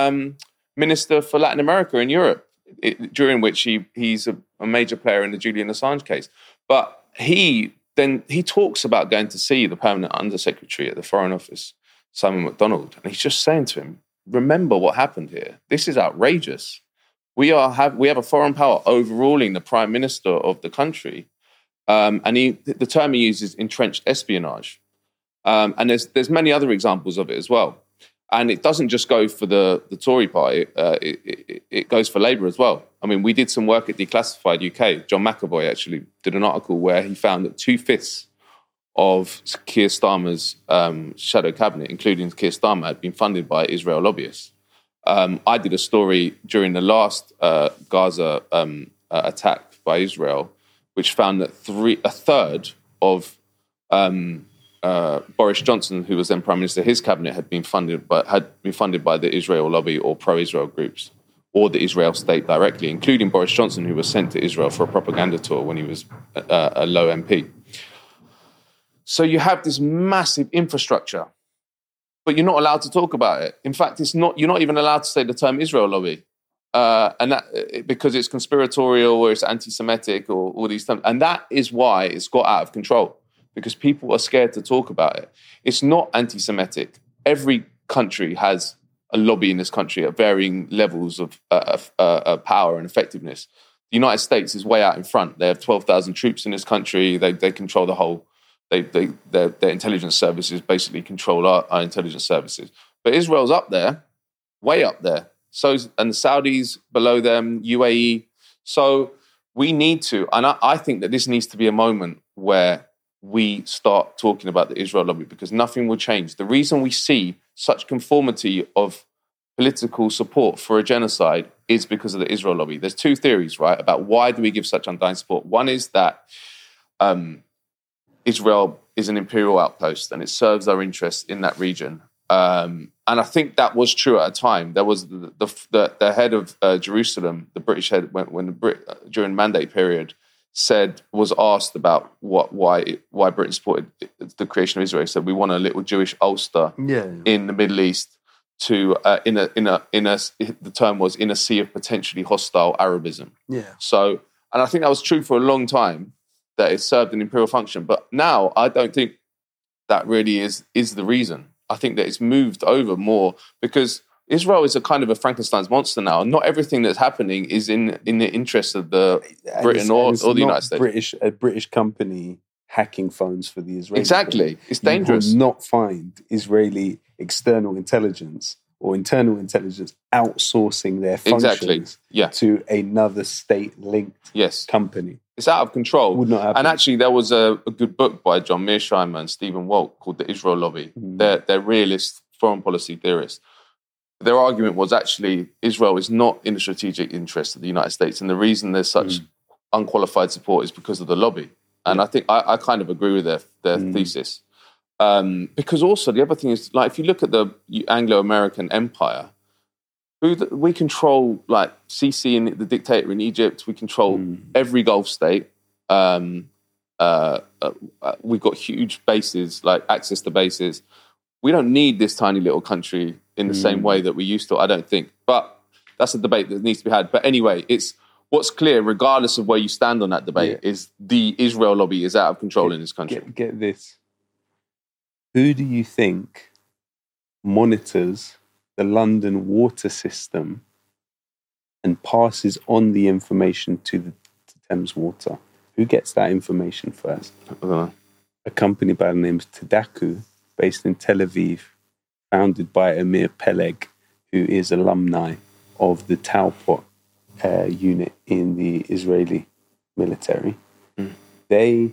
Minister for Latin America and Europe, during which he's a major player in the Julian Assange case. But he talks about going to see the permanent undersecretary at the Foreign Office, Simon MacDonald. And he's just saying to him, remember what happened here. This is outrageous. We have a foreign power overruling the prime minister of the country. And the term he uses, entrenched espionage. And there's many other examples of it as well. And it doesn't just go for the Tory party, it goes for Labour as well. I mean, we did some work at Declassified UK. John McAvoy actually did an article where he found that 2/5 of Keir Starmer's shadow cabinet, including Keir Starmer, had been funded by Israel lobbyists. I did a story during the last Gaza attack by Israel, which found that a third of Boris Johnson, who was then Prime Minister, his cabinet had been funded by the Israel lobby or pro-Israel groups or the Israel state directly, including Boris Johnson, who was sent to Israel for a propaganda tour when he was a low MP. So you have this massive infrastructure, but you're not allowed to talk about it. In fact, you're not even allowed to say the term Israel lobby. And that because it's conspiratorial or it's anti-Semitic or all these terms. And that is why it's got out of control, because people are scared to talk about it. It's not anti-Semitic. Every country has a lobby in this country at varying levels of power and effectiveness. The United States is way out in front. They have 12,000 troops in this country. They control the whole. Their intelligence services basically control our intelligence services. But Israel's up there, way up there. And the Saudis below them, UAE. So we need to, and I think that this needs to be a moment where we start talking about the Israel lobby, because nothing will change. The reason we see such conformity of political support for a genocide is because of the Israel lobby. There's two theories, right, about why do we give such undying support. One is that Israel is an imperial outpost and it serves our interests in that region. And I think that was true at a time. There was the head of Jerusalem, the British head, during Mandate period, was asked about why Britain supported the creation of Israel. He said, we want a little Jewish Ulster in the Middle East to the term was in a sea of potentially hostile Arabism. Yeah. So, and I think that was true for a long time, that it served an imperial function. But now I don't think that really is the reason. I think that it's moved over more because Israel is a kind of a Frankenstein's monster now. Not everything that's happening is in the interest of Britain or the United States. A British company hacking phones for the Israelis. Exactly. It's dangerous. You will not find Israeli external intelligence or internal intelligence outsourcing their functions to another state-linked company. It's out of control. Would not happen. And actually, there was a good book by John Mearsheimer and Stephen Walt called The Israel Lobby. They're realist foreign policy theorists. Their argument was actually Israel is not in the strategic interest of the United States. And the reason there's such unqualified support is because of the lobby. And I think I kind of agree with their thesis. Because also the other thing is, like, if you look at the Anglo-American empire, we control, like, Sisi and the dictator in Egypt. We control every Gulf state. We've got huge bases, like access to bases. We don't need this tiny little country in the same way that we used to, I don't think. But that's a debate that needs to be had. But anyway, it's what's clear, regardless of where you stand on that debate, is the Israel lobby is out of control in this country. Get this. Who do you think monitors the London water system and passes on the information to Thames Water? Who gets that information first? A company by the name of Tadaku, based in Tel Aviv, founded by Amir Peleg, who is alumni of the Talpot unit in the Israeli military. They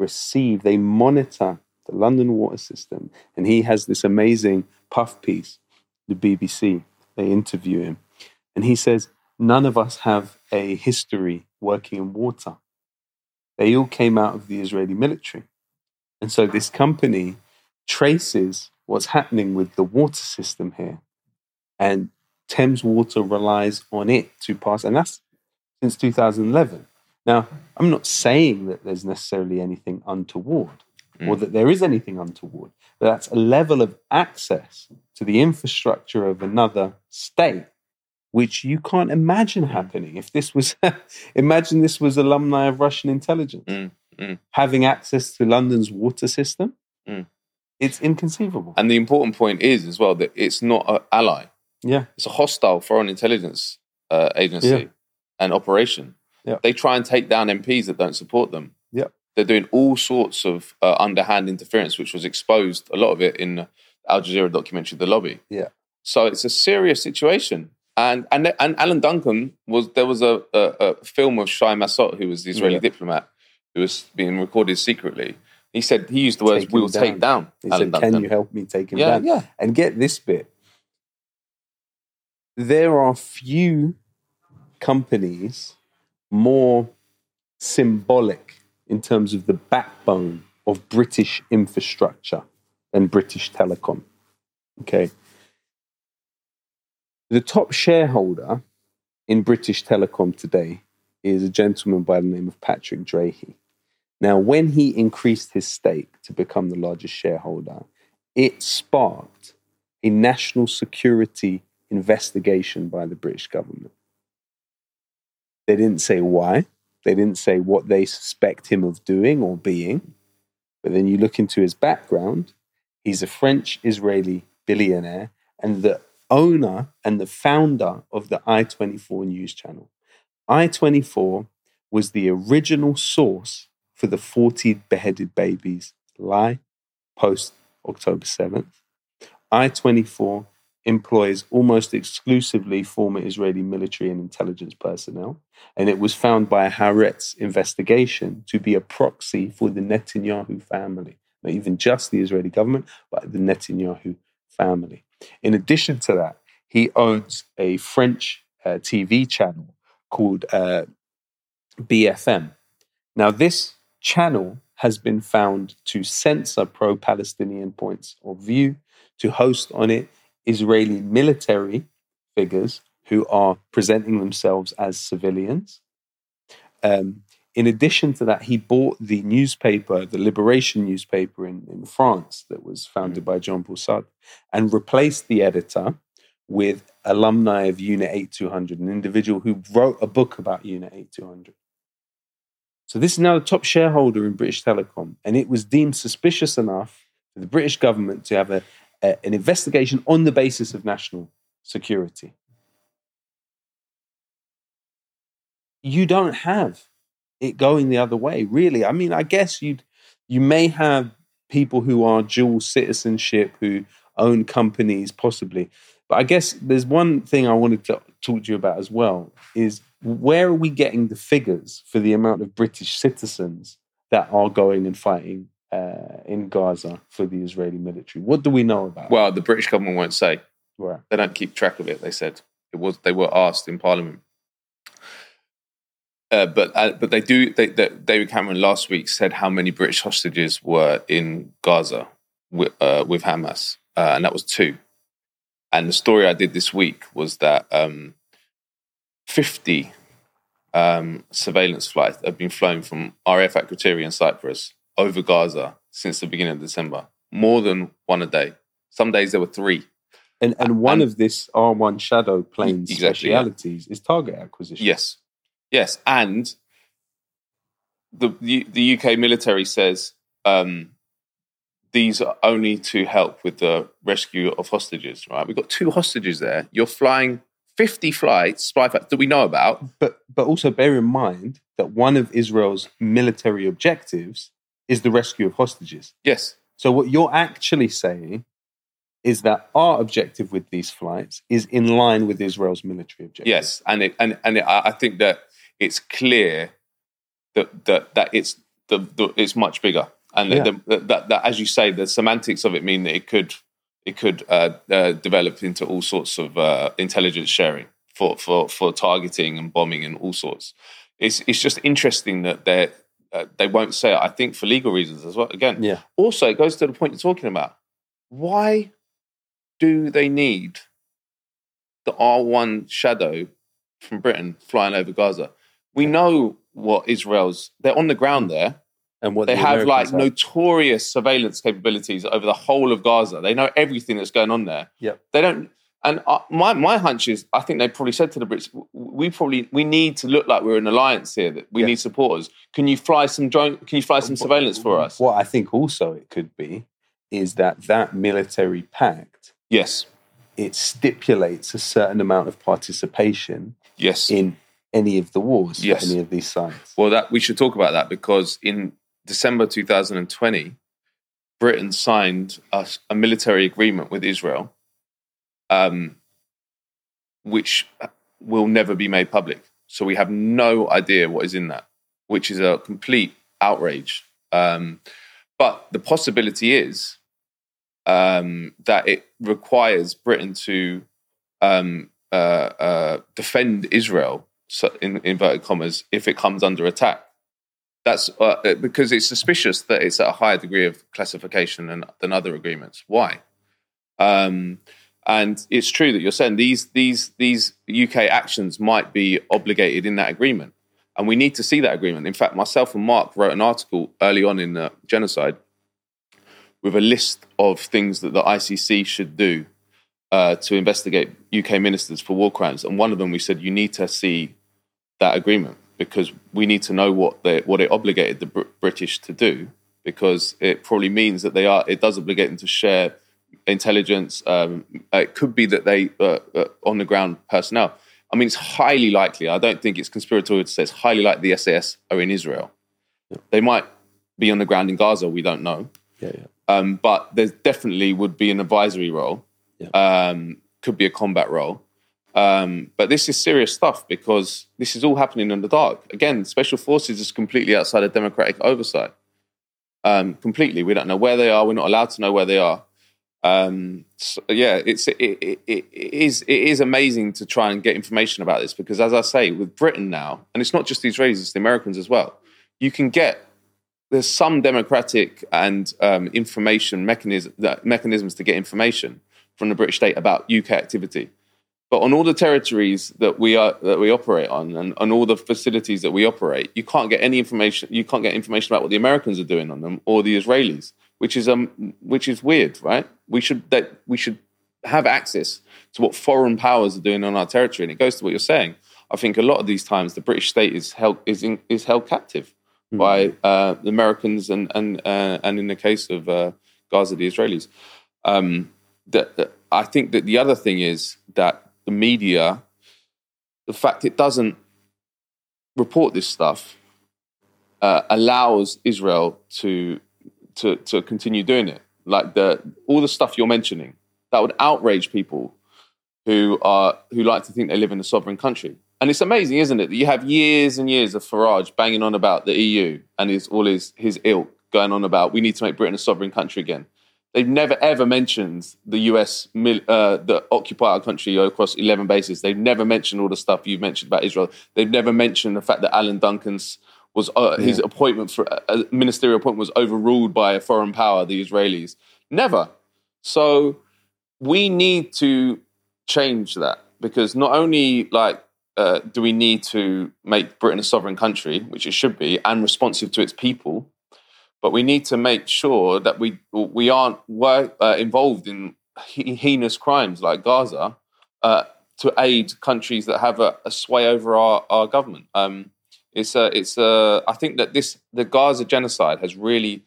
monitor the London water system. And he has this amazing puff piece, the BBC, they interview him. And he says, none of us have a history working in water. They all came out of the Israeli military. And so this company traces what's happening with the water system here. And Thames Water relies on it to pass. And that's since 2011. Now, I'm not saying that there's necessarily anything untoward or that there is anything untoward. But that's a level of access to the infrastructure of another state which you can't imagine happening. If this was, imagine this was alumni of Russian intelligence. Having access to London's water system, it's inconceivable. And the important point is as well that it's not an ally. Yeah. It's a hostile foreign intelligence agency and operation. Yeah. They try and take down MPs that don't support them. Yeah. They're doing all sorts of underhand interference, which was exposed, a lot of it in the Al Jazeera documentary, The Lobby. Yeah. So it's a serious situation. And Alan Duncan there was a film of Shai Massot, who was the Israeli diplomat, who was being recorded secretly. He said, he used the words, "We will take down Alan Duncan." Can you help me take him down? Yeah. And get this bit. There are few companies more symbolic in terms of the backbone of British infrastructure than British Telecom. Okay. The top shareholder in British Telecom today is a gentleman by the name of Patrick Drahi. Now, when he increased his stake to become the largest shareholder, it sparked a national security investigation by the British government. They didn't say why. They didn't say what they suspect him of doing or being. But then you look into his background, he's a French-Israeli billionaire and the owner and the founder of the I-24 news channel. I-24 was the original source for the 40 beheaded babies lie post October 7th. I-24 employs almost exclusively former Israeli military and intelligence personnel, and it was found by a Haaretz investigation to be a proxy for the Netanyahu family. Not even just the Israeli government, but the Netanyahu family. In addition to that, he owns a French TV channel called BFM. Now, this channel has been found to censor pro-Palestinian points of view, to host on it Israeli military figures who are presenting themselves as civilians. in addition to that, he bought the newspaper, the Liberation newspaper in France that was founded by Jean-Paul Sartre, and replaced the editor with alumni of Unit 8200, an individual who wrote a book about Unit 8200. So this is now the top shareholder in British Telecom, and it was deemed suspicious enough for the British government to have an investigation on the basis of national security. You don't have it going the other way, really. I mean, I guess you may have people who are dual citizenship, who own companies, possibly. But I guess there's one thing I wanted to talk to you about as well, is where are we getting the figures for the amount of British citizens that are going and fighting in Gaza for the Israeli military? What do we know about it? Well, the British government won't say. Right. They don't keep track of it, they said. They were asked in Parliament. But they do. David Cameron last week said how many British hostages were in Gaza with Hamas, and that was 2. And the story I did this week was that 50 surveillance flights have been flown from RAF Akrotiri in Cyprus over Gaza since the beginning of December. More than one a day. Some days there were 3. And one of this R1 Shadow plane's specialities is target acquisition. Yes, and the UK military says these are only to help with the rescue of hostages, right? We've got 2 hostages there. You're flying 50 flights, spy flights that we know about. But also bear in mind that one of Israel's military objectives is the rescue of hostages. Yes. So what you're actually saying is that our objective with these flights is in line with Israel's military objective. Yes, and I think that it's clear that it's much bigger, and that as you say, the semantics of it mean that it could develop into all sorts of intelligence sharing for targeting and bombing and all sorts. It's just interesting that they won't say it. I think for legal reasons as well. Again, Also it goes to the point you're talking about. Why do they need the R1 Shadow from Britain flying over Gaza? We know what they're on the ground there, and what they have notorious surveillance capabilities over the whole of Gaza. They know everything that's going on there. Yep. They don't. And my hunch is, I think they probably said to the Brits, we need to look like we're an alliance here. That we need supporters. Can you fly some surveillance for us? What I think also it could be is that military pact. Yes. It stipulates a certain amount of participation. Yes. In any of the wars, any of these sites. Well, we should talk about that, because in December 2020, Britain signed a military agreement with Israel, which will never be made public. So we have no idea what is in that, which is a complete outrage. But the possibility is that it requires Britain to defend Israel, in inverted commas, if it comes under attack. That's because it's suspicious that it's at a higher degree of classification than other agreements. Why? And it's true that you're saying these UK actions might be obligated in that agreement, and we need to see that agreement. In fact, myself and Mark wrote an article early on in Genocide with a list of things that the ICC should do to investigate UK ministers for war crimes, and one of them we said you need to see that agreement, because we need to know what it obligated the British to do, because it probably means that it does obligate them to share intelligence. It could be that they on the ground personnel. I mean, it's highly likely. I don't think it's conspiratorial to say it's highly likely the SAS are in Israel. Yeah. They might be on the ground in Gaza. We don't know. But there definitely would be an advisory role. Could be a combat role. But this is serious stuff, because this is all happening in the dark. Again, special forces is completely outside of democratic oversight. Completely. We don't know where they are. We're not allowed to know where they are. It is amazing to try and get information about this, because, as I say, with Britain now, and it's not just the Israelis, it's the Americans as well, there's some democratic and information mechanisms to get information from the British state about UK activity. But on all the territories that we operate on, and all the facilities that we operate, you can't get any information. You can't get information about what the Americans are doing on them or the Israelis, which is weird, right? We should have access to what foreign powers are doing on our territory, and it goes to what you're saying. I think a lot of these times the British state is held captive by the Americans and in the case of Gaza, the Israelis. I think that the other thing is that the media, the fact it doesn't report this stuff, allows Israel to continue doing it. Like all the stuff you're mentioning, that would outrage people who like to think they live in a sovereign country. And it's amazing, isn't it, that you have years and years of Farage banging on about the EU and his ilk going on about we need to make Britain a sovereign country again. They've never, ever mentioned the US that occupy our country across 11 bases. They've never mentioned all the stuff you've mentioned about Israel. They've never mentioned the fact that Alan Duncan's his appointment for a ministerial appointment was overruled by a foreign power, the Israelis. Never. So we need to change that, because not only do we need to make Britain a sovereign country, which it should be, and responsive to its people, but we need to make sure that we aren't involved in heinous crimes like Gaza to aid countries that have a sway over our government. I think that the Gaza genocide has really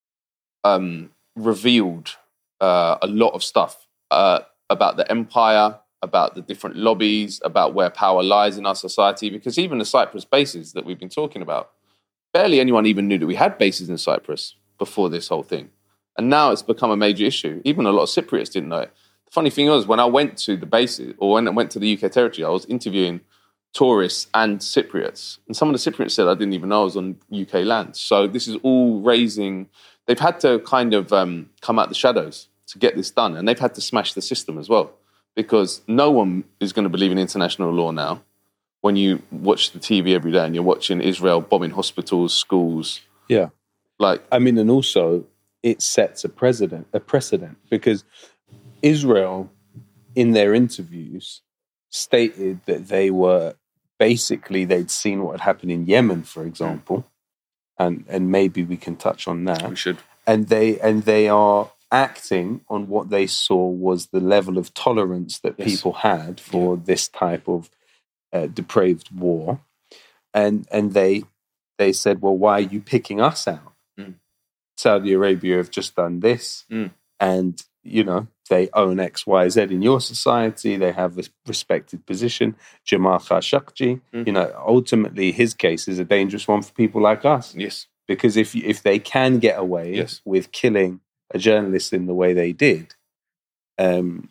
revealed a lot of stuff about the empire, about the different lobbies, about where power lies in our society. Because even the Cyprus bases that we've been talking about, barely anyone even knew that we had bases in Cyprus before this whole thing. And now it's become a major issue. Even a lot of Cypriots didn't know it. The funny thing was, when I went to the bases, or when I went to the UK territory, I was interviewing tourists and Cypriots. And some of the Cypriots said I didn't even know I was on UK land. So this is all raising... They've had to kind of come out the shadows to get this done. And they've had to smash the system as well. Because no one is going to believe in international law now when you watch the TV every day and you're watching Israel bombing hospitals, schools. Yeah. And also it sets a precedent, because Israel, in their interviews, stated that they'd seen what had happened in Yemen, for example, and maybe we can touch on that. We should. And they are acting on what they saw was the level of tolerance that people had for this type of depraved war, and they said, well, why are you picking us out? Saudi Arabia have just done this, and they own X, Y, Z in your society. They have a respected position. Jamal Khashoggi, ultimately his case is a dangerous one for people like us. Yes, because if they can get away with killing a journalist in the way they did, then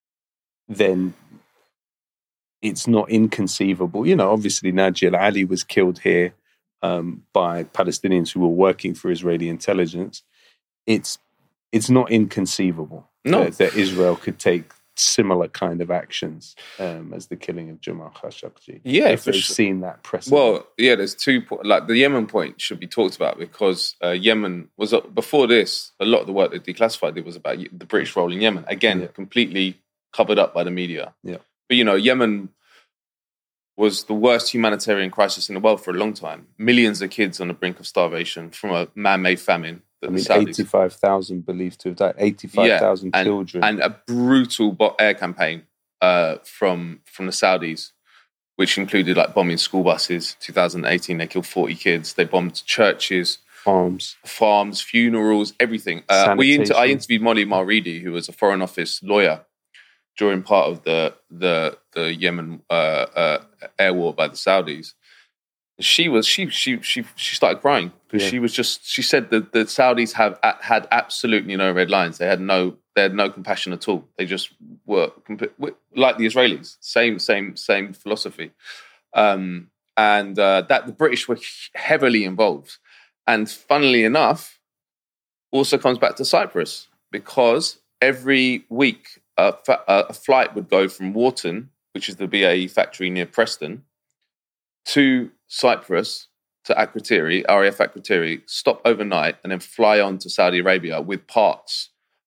it's not inconceivable. Obviously Najib Ali was killed here by Palestinians who were working for Israeli intelligence. It's not inconceivable that Israel could take similar kind of actions as the killing of Jamal Khashoggi. Yeah, if they've seen that precedent. Well, there's 2 points. The Yemen point should be talked about, because Yemen was before this. A lot of the work that Declassified did was about the British role in Yemen. Again, completely covered up by the media. Yeah, but Yemen was the worst humanitarian crisis in the world for a long time. Millions of kids on the brink of starvation from a man-made famine. 85,000 believed to have died. 85,000 children, and a brutal air campaign from the Saudis, which included bombing school buses. 2018, they killed 40 kids. They bombed churches, farms, funerals, everything. I interviewed Molly Maridi, who was a Foreign Office lawyer during part of the Yemen air war by the Saudis. She started crying because she said that the Saudis had absolutely no red lines. They had no compassion at all. They just were like the Israelis, same philosophy, and that the British were heavily involved. And funnily enough, also comes back to Cyprus, because every week a flight would go from Wharton, which is the BAE factory near Preston, to Cyprus, to Akrotiri, RAF Akrotiri, stop overnight, and then fly on to Saudi Arabia with parts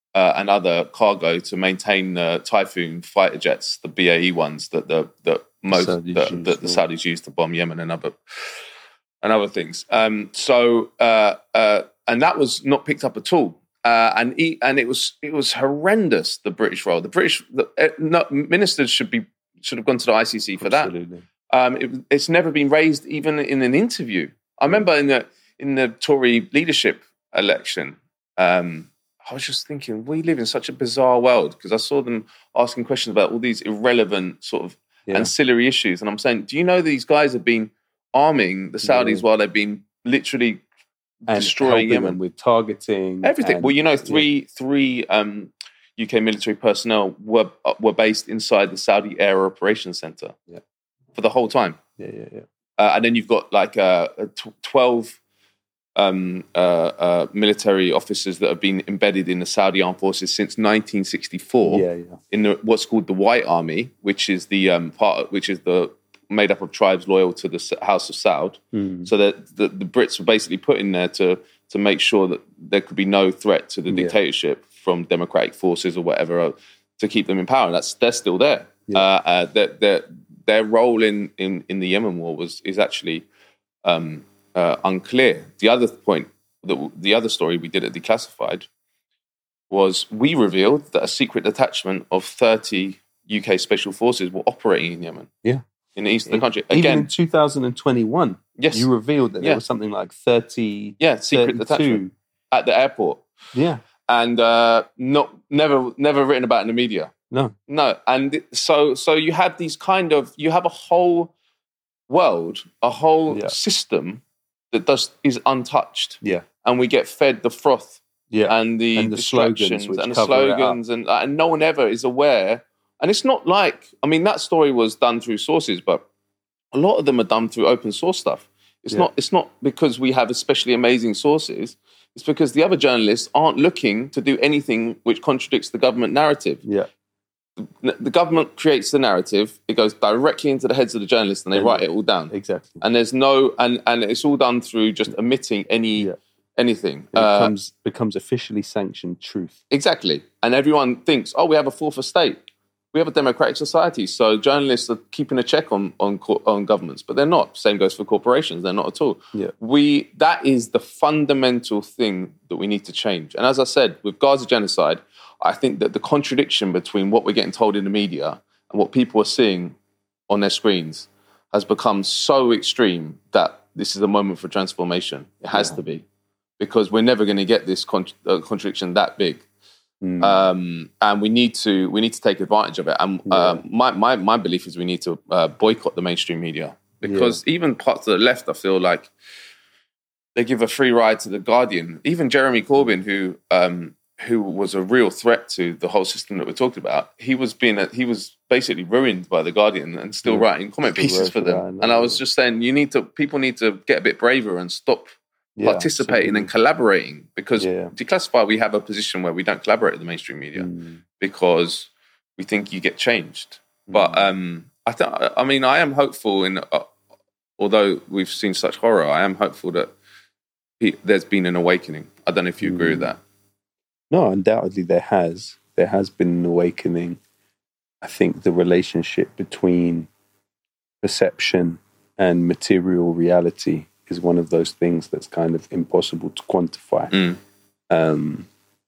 and other cargo to maintain Typhoon fighter jets, the BAE ones that the Saudis used to bomb Yemen and other things. And that was not picked up at all. And it was horrendous. The British role. Ministers should have gone to the ICC for Absolutely. that. It's never been raised even in an interview. I remember in the Tory leadership election. I was just thinking, we live in such a bizarre world, because I saw them asking questions about all these irrelevant sort of ancillary issues, and I'm saying, do you know these guys have been arming the Saudis while they've been literally destroying Yemen with targeting everything? Three UK military personnel were based inside the Saudi Air Operations Center for the whole time. And then you've got like 12 military officers that have been embedded in the Saudi armed forces since 1964 in what's called the White Army, which is the made up of tribes loyal to the House of Saud. So that the Brits were basically put in there to make sure that there could be no threat to the dictatorship from democratic forces or whatever to keep them in power. And they're still there. Their role in the Yemen war is actually unclear. The other point, the other story we did at Declassified was we revealed that a secret detachment of 30 UK special forces were operating in Yemen. In the east of the country. Again, even in 2021, you revealed that there was something like 30... secret detachment at the airport. And never written about in the media. No. And so you have you have a whole world, a whole system that is untouched. And we get fed the froth and the distractions and the slogans and no one ever is aware. And it's not like, I mean, that story was done through sources, but a lot of them are done through open source stuff. It's not because we have especially amazing sources. It's because the other journalists aren't looking to do anything which contradicts the government narrative. The government creates the narrative. It goes directly into the heads of the journalists and they write it all down. Exactly. And there's and it's all done through just omitting anything. It becomes officially sanctioned truth. Exactly. And everyone thinks, we have a fourth estate. We have a democratic society, so journalists are keeping a check on governments, but they're not. Same goes for corporations; they're not at all. That is the fundamental thing that we need to change. And as I said, with Gaza genocide, I think that the contradiction between what we're getting told in the media and what people are seeing on their screens has become so extreme that this is a moment for transformation. It has to be, because we're never going to get this contradiction that big. And we need to take advantage of it. And my belief is we need to boycott the mainstream media, because even parts of the left, I feel like they give a free ride to the Guardian. Even Jeremy Corbyn, who was a real threat to the whole system that we're talking about, he was basically ruined by the Guardian and still writing comment pieces for them. And I was just saying, people need to get a bit braver and stop participating and collaborating, because Declassified, we have a position where we don't collaborate with the mainstream media because we think you get changed. But I am hopeful although we've seen such horror, I am hopeful that there's been an awakening. I don't know if you agree with that. No, undoubtedly there has been an awakening. I think the relationship between perception and material reality is one of those things that's kind of impossible to quantify. And,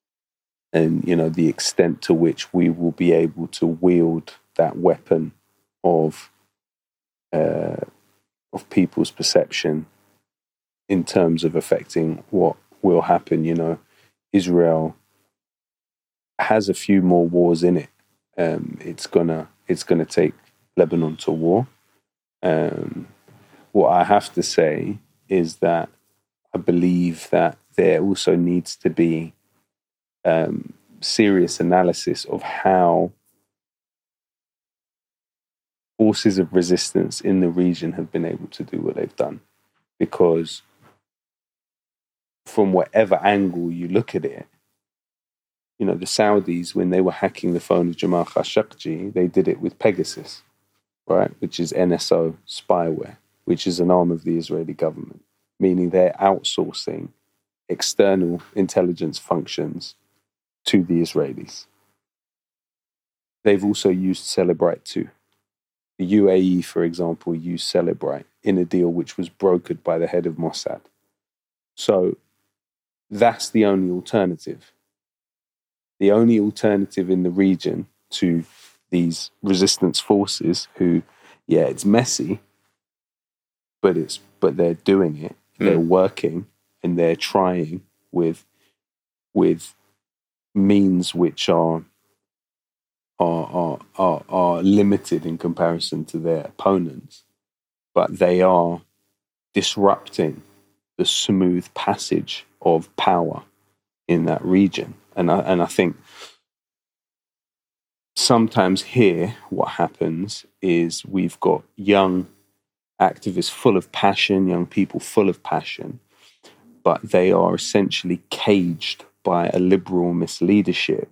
the extent to which we will be able to wield that weapon of people's perception in terms of affecting what will happen. Israel has a few more wars in it. It's gonna take Lebanon to war. What I have to say is that I believe that there also needs to be serious analysis of how forces of resistance in the region have been able to do what they've done. Because from whatever angle you look at it, the Saudis, when they were hacking the phone of Jamal Khashoggi, they did it with Pegasus, right, which is NSO spyware, which is an arm of the Israeli government, meaning they're outsourcing external intelligence functions to the Israelis. They've also used Celebrite too. The UAE, for example, used Celebrite in a deal which was brokered by the head of Mossad. So that's the only alternative. The only alternative in the region to these resistance forces who, yeah, it's messy, but they're doing it. They're working and they're trying with means which are limited in comparison to their opponents, but they are disrupting the smooth passage of power in that region. And I think sometimes here what happens is we've got young activists full of passion, young people full of passion, but they are essentially caged by a liberal misleadership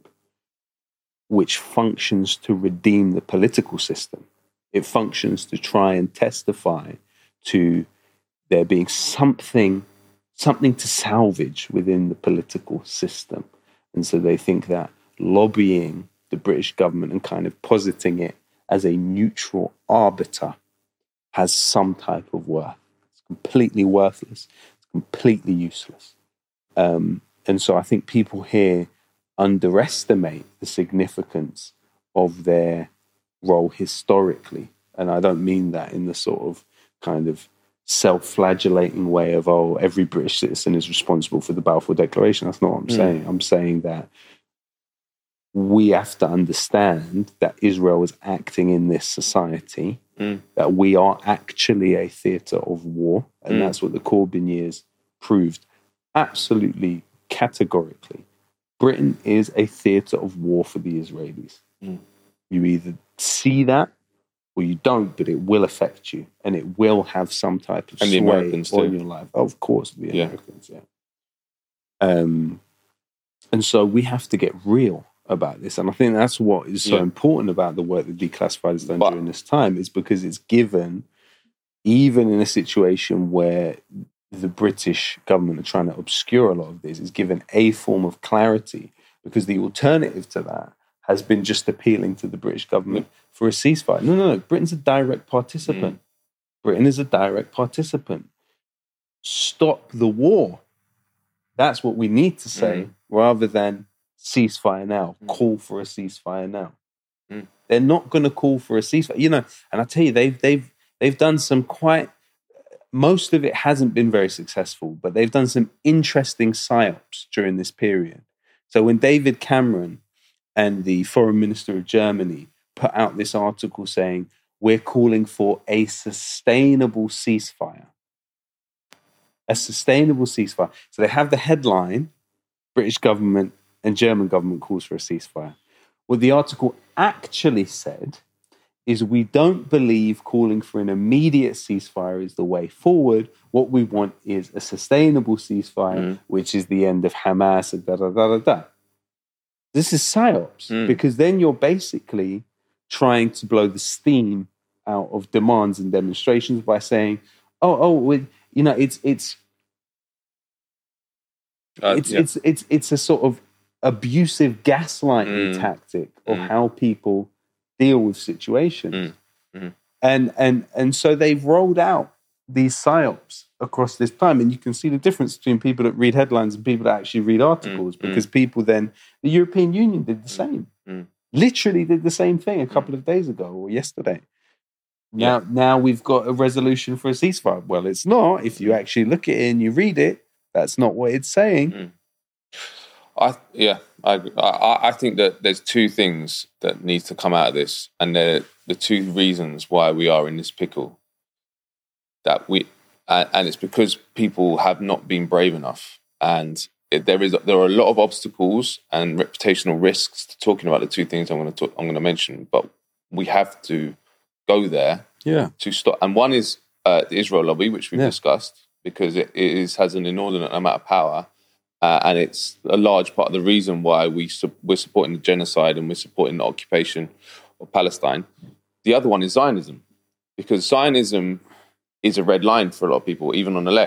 which functions to redeem the political system. It functions to try and testify to there being something to salvage within the political system. And so they think that lobbying the British government and kind of positing it as a neutral arbiter has some type of worth. It's completely worthless. It's completely useless. And so I think people here underestimate the significance of their role historically. And I don't mean that in the sort of kind of self-flagellating way of, oh, every British citizen is responsible for the Balfour Declaration. That's not what I'm saying. I'm saying that we have to understand that Israel is acting in this society, that we are actually a theatre of war. And that's what the Corbyn years proved absolutely categorically. Britain is a theatre of war for the Israelis. You either see that or you don't, but it will affect you and it will have some type of sway on your life. Of course, the Americans, and so we have to get real about this. And I think that's what is so important about the work that Declassified has done during this time, is because it's given, even in a situation where the British government are trying to obscure a lot of this, is given a form of clarity, because the alternative to that has been just appealing to the British government for a ceasefire. No. Britain's a direct participant. Britain is a direct participant. Stop the war. That's what we need to say, rather than ceasefire now, call for a ceasefire now. They're not going to call for a ceasefire. And I tell you, they've done some quite, most of it hasn't been very successful, but they've done some interesting psyops during this period. So when David Cameron and the foreign minister of Germany put out this article saying, we're calling for a sustainable ceasefire. A sustainable ceasefire. So they have the headline, British government and German government calls for a ceasefire. What the article actually said is, we don't believe calling for an immediate ceasefire is the way forward. What we want is a sustainable ceasefire, which is the end of Hamas, and da-da-da-da-da. This is psyops, because then you're basically trying to blow the steam out of demands and demonstrations by saying, it's a sort of abusive gaslighting tactic of how people deal with situations. And so they've rolled out these psyops across this time. And you can see the difference between people that read headlines and people that actually read articles, because people then, the European Union did the same. Literally did the same thing a couple of days ago or yesterday. Now we've got a resolution for a ceasefire. Well, it's not. If you actually look at it and you read it, that's not what it's saying. I agree. I think that there's two things that need to come out of this, and they're the two reasons why we are in this pickle. And it's because people have not been brave enough, and there are a lot of obstacles and reputational risks to talking about the two things I'm going to mention, but we have to go there to stop. And one is the Israel lobby, which we've discussed, because it has an inordinate amount of power. And it's a large part of the reason why we're supporting the genocide and we're supporting the occupation of Palestine. The other one is Zionism, because Zionism is a red line for a lot of people, even on the left.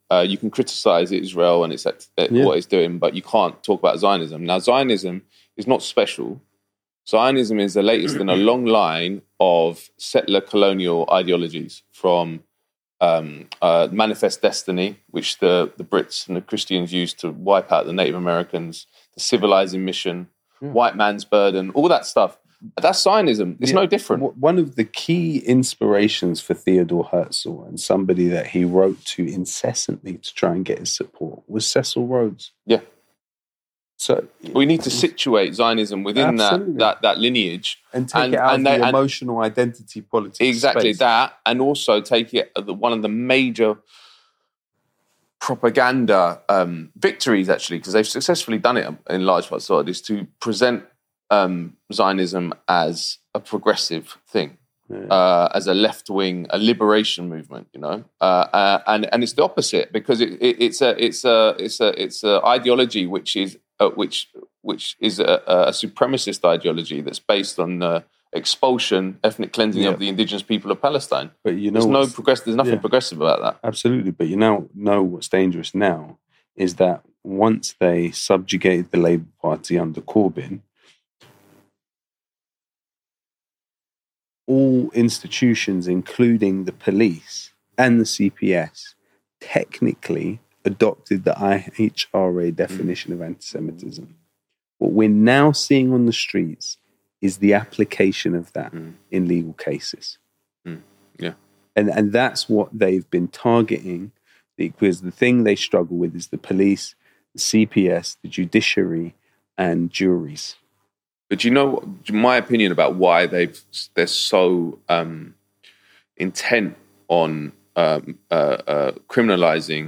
you can criticize Israel and what it's doing, but you can't talk about Zionism. Now, Zionism is not special. Zionism is the latest in a long line of settler colonial ideologies from Manifest Destiny, which the Brits and the Christians used to wipe out the Native Americans, the Civilizing Mission, White Man's Burden, all that stuff. That's Zionism. It's no different. One of the key inspirations for Theodore Herzl, and somebody that he wrote to incessantly to try and get his support, was Cecil Rhodes. Yeah. So we need to situate Zionism within that lineage and take it out of the emotional identity politics. Exactly space. that, and also take it one of the major propaganda victories, actually, because they've successfully done it in large parts of it, is to present Zionism as a progressive thing, as a left-wing, a liberation movement, and it's the opposite, because it's a ideology which is a supremacist ideology that's based on the expulsion, ethnic cleansing of the indigenous people of Palestine. But there's nothing progressive about that. Absolutely, but you know what's dangerous now is that once they subjugated the Labour Party under Corbyn, all institutions, including the police and the CPS, technically adopted the IHRA definition of anti-Semitism. What we're now seeing on the streets is the application of that in legal cases. Yeah. And that's what they've been targeting, because the thing they struggle with is the police, the CPS, the judiciary, and juries. But my opinion about why they're so intent on criminalizing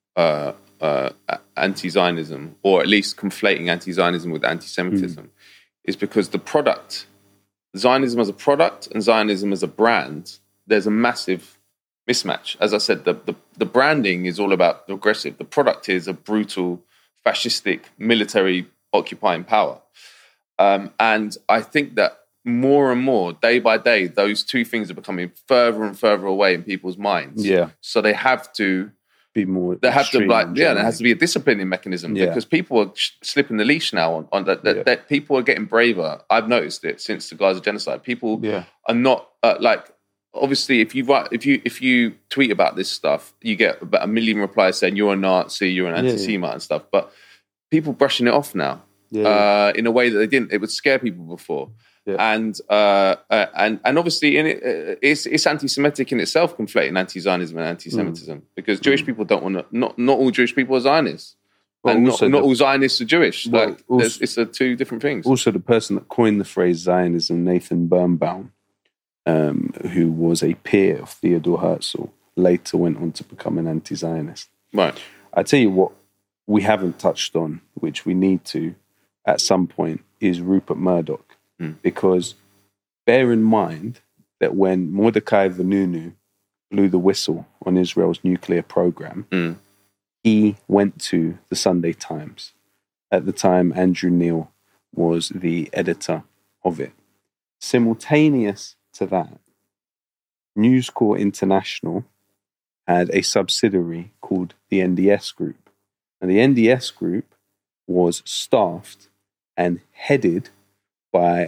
anti-Zionism, or at least conflating anti-Zionism with anti-Semitism, is because the product, Zionism as a product and Zionism as a brand, there's a massive mismatch. As I said, the branding is all about progressive. The product is a brutal, fascistic, military occupying power. And I think that more and more, day by day, those two things are becoming further and further away in people's minds. Yeah. So they have to be more. They have to there has to be a disciplining mechanism, because people are slipping the leash now on that. That people are getting braver. I've noticed it since the Gaza genocide. People are not obviously, if you tweet about this stuff, you get about 1 million replies saying you're a Nazi, you're an anti-Semite and stuff. But people brushing it off now in a way that they didn't. It would scare people before. Yeah. And obviously it's anti-Semitic in itself, conflating anti-Zionism and anti-Semitism, because Jewish people don't want to. Not all Jewish people are Zionists, and not all Zionists are Jewish. It's two different things. Also, the person that coined the phrase Zionism, Nathan Birnbaum, who was a peer of Theodore Herzl, later went on to become an anti-Zionist. Right. I tell you what, we haven't touched on, which we need to at some point, is Rupert Murdoch. Because bear in mind that when Mordecai Vanunu blew the whistle on Israel's nuclear program, he went to the Sunday Times. At the time, Andrew Neil was the editor of it. Simultaneous to that, News Corps International had a subsidiary called the NDS Group. And the NDS Group was staffed and headed by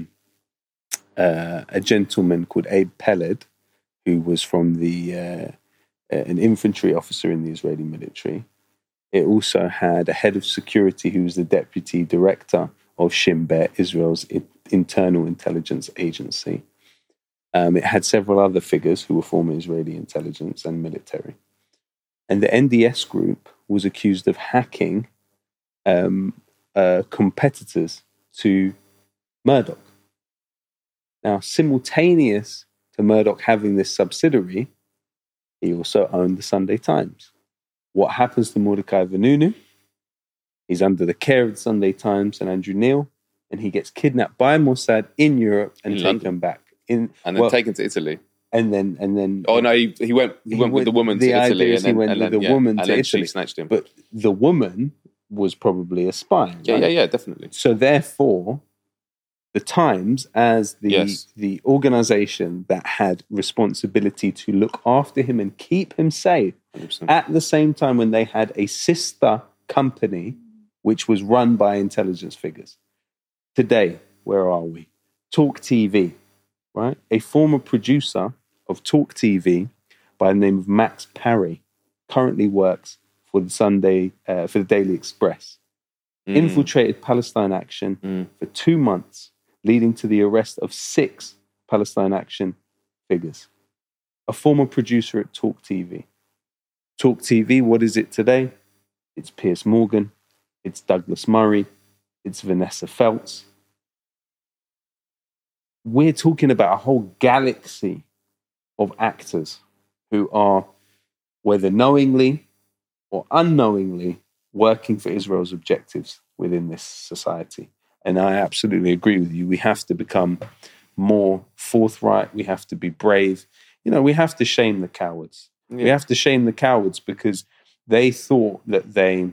a gentleman called Abe Peled, who was from an infantry officer in the Israeli military. It also had a head of security who was the deputy director of Shin Bet, Israel's internal intelligence agency. It had several other figures who were former Israeli intelligence and military. And the NDS group was accused of hacking competitors to Murdoch. Now, simultaneous to Murdoch having this subsidiary, he also owned the Sunday Times. What happens to Mordecai Vanunu? He's under the care of the Sunday Times and Andrew Neil, and he gets kidnapped by Mossad in Europe and taken back. Then taken to Italy. And then. Oh no, he went with the woman to Italy, and then she snatched him. But the woman was probably a spy. Right? Yeah, definitely. So therefore, the Times, as the organization that had responsibility to look after him and keep him safe 100%. At the same time when they had a sister company which was run by intelligence figures. Today, where are we? Talk TV, right? A former producer of Talk TV by the name of Max Parry currently works for the Daily Express. Infiltrated Palestine Action for 2 months, leading to the arrest of 6 Palestine Action figures. A former producer at Talk TV. Talk TV, what is it today? It's Piers Morgan, it's Douglas Murray, it's Vanessa Feltz. We're talking about a whole galaxy of actors who are, whether knowingly or unknowingly, working for Israel's objectives within this society. And I absolutely agree with you. We have to become more forthright. We have to be brave. You know, we have to shame the cowards. Yeah. We have to shame the cowards because they thought that they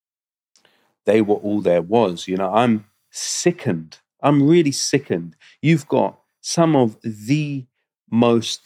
were all there was. You know, I'm sickened. I'm really sickened. You've got some of the most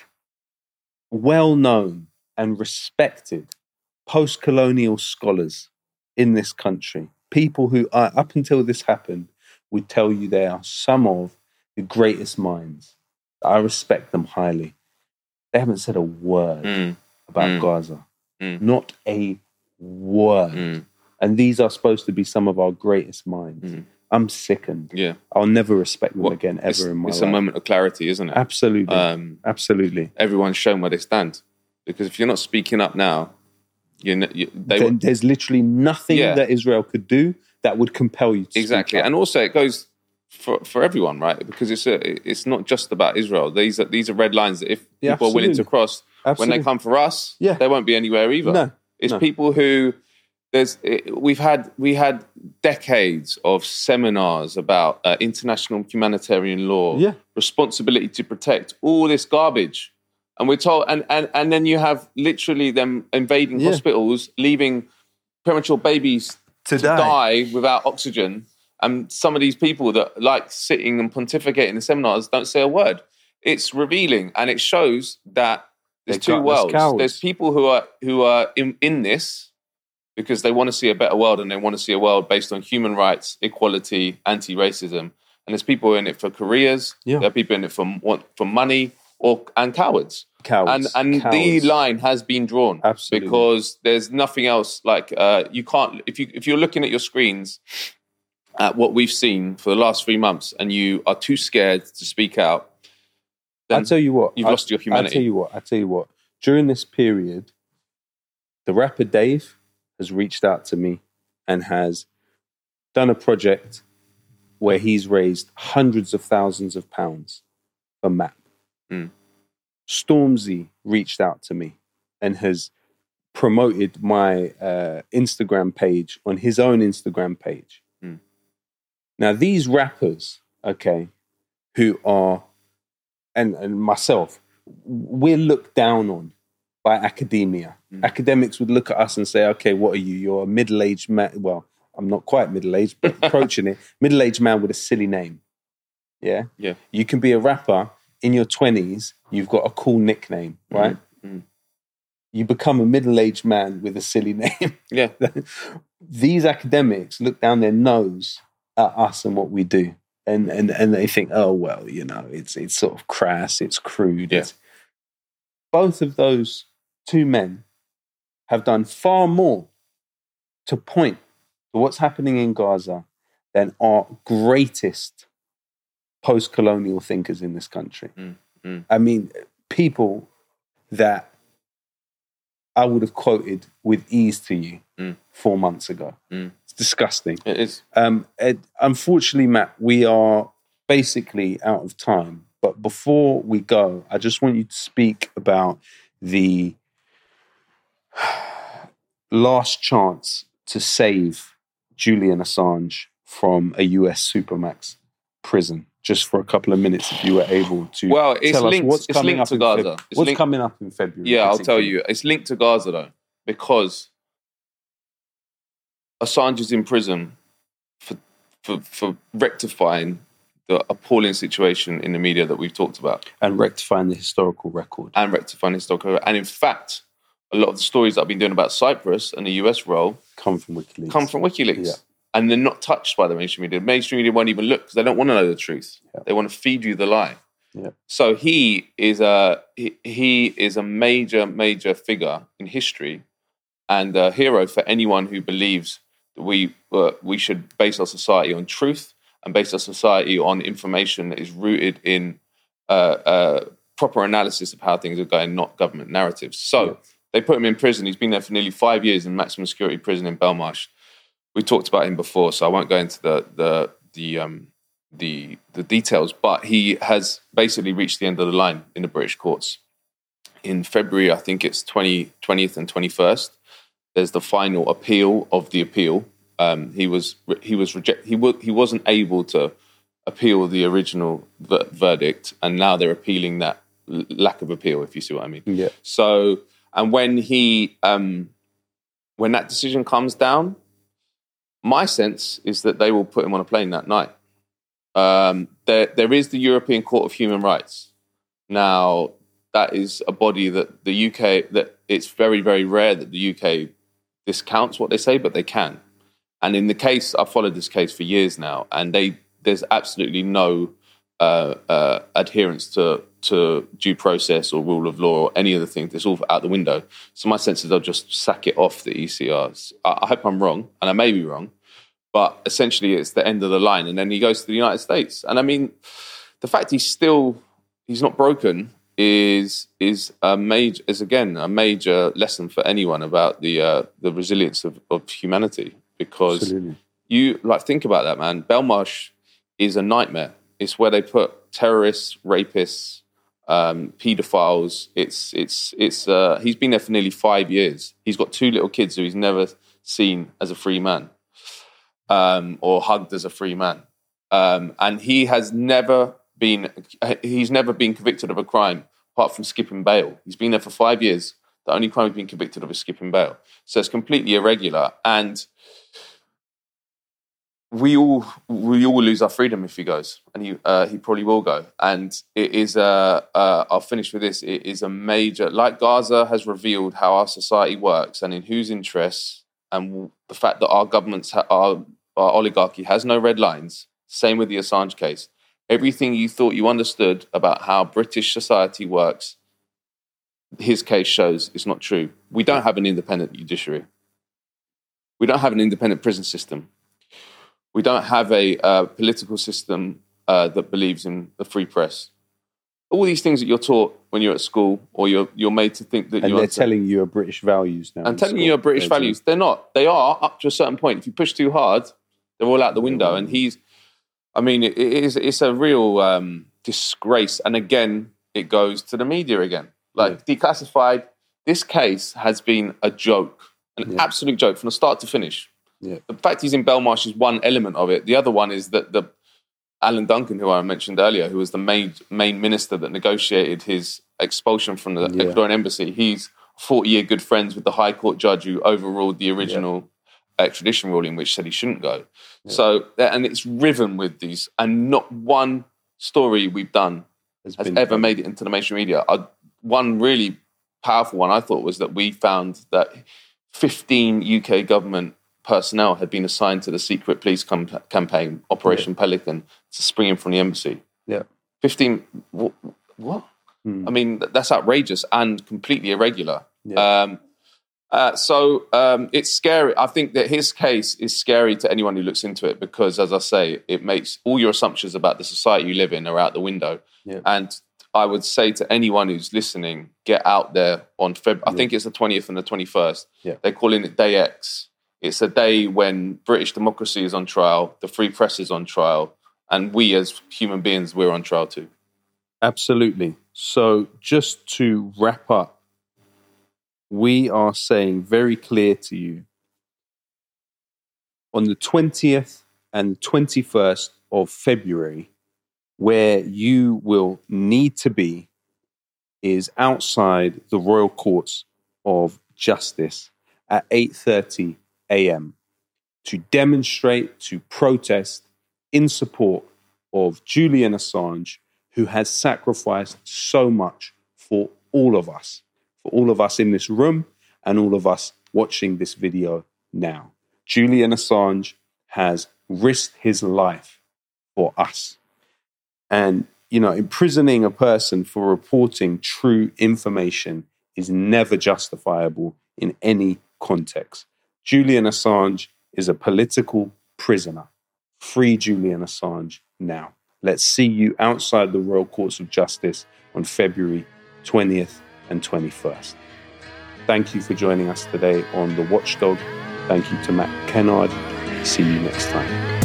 well-known and respected post-colonial scholars in this country, people who are, up until this happened, would tell you they are some of the greatest minds. I respect them highly. They haven't said a word about Gaza. Not a word. And these are supposed to be some of our greatest minds. I'm sickened. Yeah. I'll never respect them again ever in my life. It's a moment of clarity, isn't it? Absolutely. Absolutely. Everyone's shown where they stand. Because if you're not speaking up now, there's literally nothing that Israel could do that would compel you to exactly. And also it goes for everyone, right? Because it's not just about Israel. These are red lines that if people are willing to cross, when they come for us, they won't be anywhere either. It's people who we had decades of seminars about international humanitarian law, responsibility to protect, all this garbage. And we're told, and then you have literally them invading hospitals, leaving premature babies to die without oxygen. And some of these people that like sitting and pontificating in seminars don't say a word. It's revealing, and it shows that there's two worlds. There's people who are in this because they want to see a better world, and they want to see a world based on human rights, equality, anti-racism. And there's people in it for careers. There are people in it for money. And cowards. And the line has been drawn. Absolutely. Because there's nothing else like you can't if you're looking at your screens at what we've seen for the last 3 months and you are too scared to speak out, then I'll tell you what, you've lost your humanity. I tell you what. During this period, the rapper Dave has reached out to me and has done a project where he's raised hundreds of thousands of pounds for MAP. Stormzy reached out to me and has promoted my Instagram page on his own Instagram page. Now, these rappers, who are, and myself, we're looked down on by academia. Academics would look at us and say, okay, what are you? You're a middle-aged man. Well, I'm not quite middle-aged, but approaching it. Middle-aged man with a silly name. Yeah? Yeah. You can be a rapper in your 20s, you've got a cool nickname, right? You become a middle-aged man with a silly name. Yeah. These academics look down their nose at us and what we do. And they think, oh, well, you know, it's sort of crass, it's crude. Yeah. Both of those two men have done far more to point to what's happening in Gaza than our greatest post-colonial thinkers in this country. I mean, people that I would have quoted with ease to you 4 months ago. It's disgusting. It is. Unfortunately, Matt, we are basically out of time. But before we go, I just want you to speak about the last chance to save Julian Assange from a US Supermax prison. Just for a couple of minutes, if you were able to tell us what's coming up to Gaza. What's coming up in February? Yeah, I'll tell you. It's linked to Gaza, though, because Assange is in prison for rectifying the appalling situation in the media that we've talked about. And rectifying the historical record. And in fact, a lot of the stories that I've been doing about Cyprus and the US role Come from WikiLeaks. Yeah. And they're not touched by the mainstream media. The mainstream media won't even look because they don't want to know the truth. Yeah. They want to feed you the lie. Yeah. So he is a major figure in history and a hero for anyone who believes that we should base our society on truth and base our society on information that is rooted in proper analysis of how things are going, not government narratives. So they put him in prison. He's been there for nearly 5 years in maximum security prison in Belmarsh. We talked about him before, so I won't go into the details. But he has basically reached the end of the line in the British courts. In February, I think it's 20th and 21st. There's the final appeal of the appeal. He wasn't able to appeal the original verdict, and now they're appealing that lack of appeal, if you see what I mean. Yeah. So, and when that decision comes down, my sense is that they will put him on a plane that night. There is the European Court of Human Rights. Now, that is a body that the UK, that it's very, very rare that the UK discounts what they say, but they can. And in the case, I've followed this case for years now, and there's absolutely no adherence to due process or rule of law or any of the things. It's all out the window. So my sense is they'll just sack it off the ECRs. I hope I'm wrong, and I may be wrong, but essentially it's the end of the line. And then he goes to the United States. And I mean, the fact he's not broken is a major lesson for anyone about the resilience of humanity. Because Absolutely. you think about that, man. Belmarsh is a nightmare. It's where they put terrorists, rapists, paedophiles. He's been there for nearly 5 years. He's got 2 little kids who he's never seen as a free man, or hugged as a free man. And he's never been convicted of a crime apart from skipping bail. He's been there for 5 years. The only crime he's been convicted of is skipping bail. So it's completely irregular. And we all lose our freedom if he goes, and he probably will go. And it is I'll finish with this. It is a major, like Gaza has revealed how our society works and in whose interests, and the fact that our governments, our oligarchy has no red lines. Same with the Assange case. Everything you thought you understood about how British society works, his case shows it's not true. We don't have an independent judiciary. We don't have an independent prison system. We don't have a political system that believes in the free press. All these things that you're taught when you're at school, or you're made to think that and they're telling you are British values now. And telling you are British values. They're not. They are up to a certain point. If you push too hard, they're all out the window. And it's a real disgrace. And again, it goes to the media again. Declassified, this case has been a joke, an absolute joke from the start to finish. Yeah. The fact he's in Belmarsh is one element of it. The other one is that the Alan Duncan, who I mentioned earlier, who was the main minister that negotiated his expulsion from the Ecuadorian embassy, he's 40-year good friends with the High Court judge who overruled the original extradition ruling, which said he shouldn't go. Yeah. So, and it's riven with these, and not one story we've done has ever made it into the mainstream media. One really powerful one I thought was that we found that 15 UK government personnel had been assigned to the secret police campaign, Operation Pelican, to spring him from the embassy. Yeah. 15, what? I mean, that's outrageous and completely irregular. Yeah. So it's scary. I think that his case is scary to anyone who looks into it because, as I say, it makes all your assumptions about the society you live in are out the window. Yeah. And I would say to anyone who's listening, get out there on I think it's the 20th and the 21st. Yeah. They're calling it Day X. It's a day when British democracy is on trial, the free press is on trial, and we as human beings, we're on trial too. Absolutely. So just to wrap up, we are saying very clear to you, on the 20th and 21st of February, where you will need to be is outside the Royal Courts of Justice at 8:30 a.m. to demonstrate, to protest in support of Julian Assange, who has sacrificed so much for all of us in this room and all of us watching this video now. Julian Assange has risked his life for us. And, imprisoning a person for reporting true information is never justifiable in any context. Julian Assange is a political prisoner. Free Julian Assange now. Let's see you outside the Royal Courts of Justice on February 20th and 21st. Thank you for joining us today on The Watchdog. Thank you to Matt Kennard. See you next time.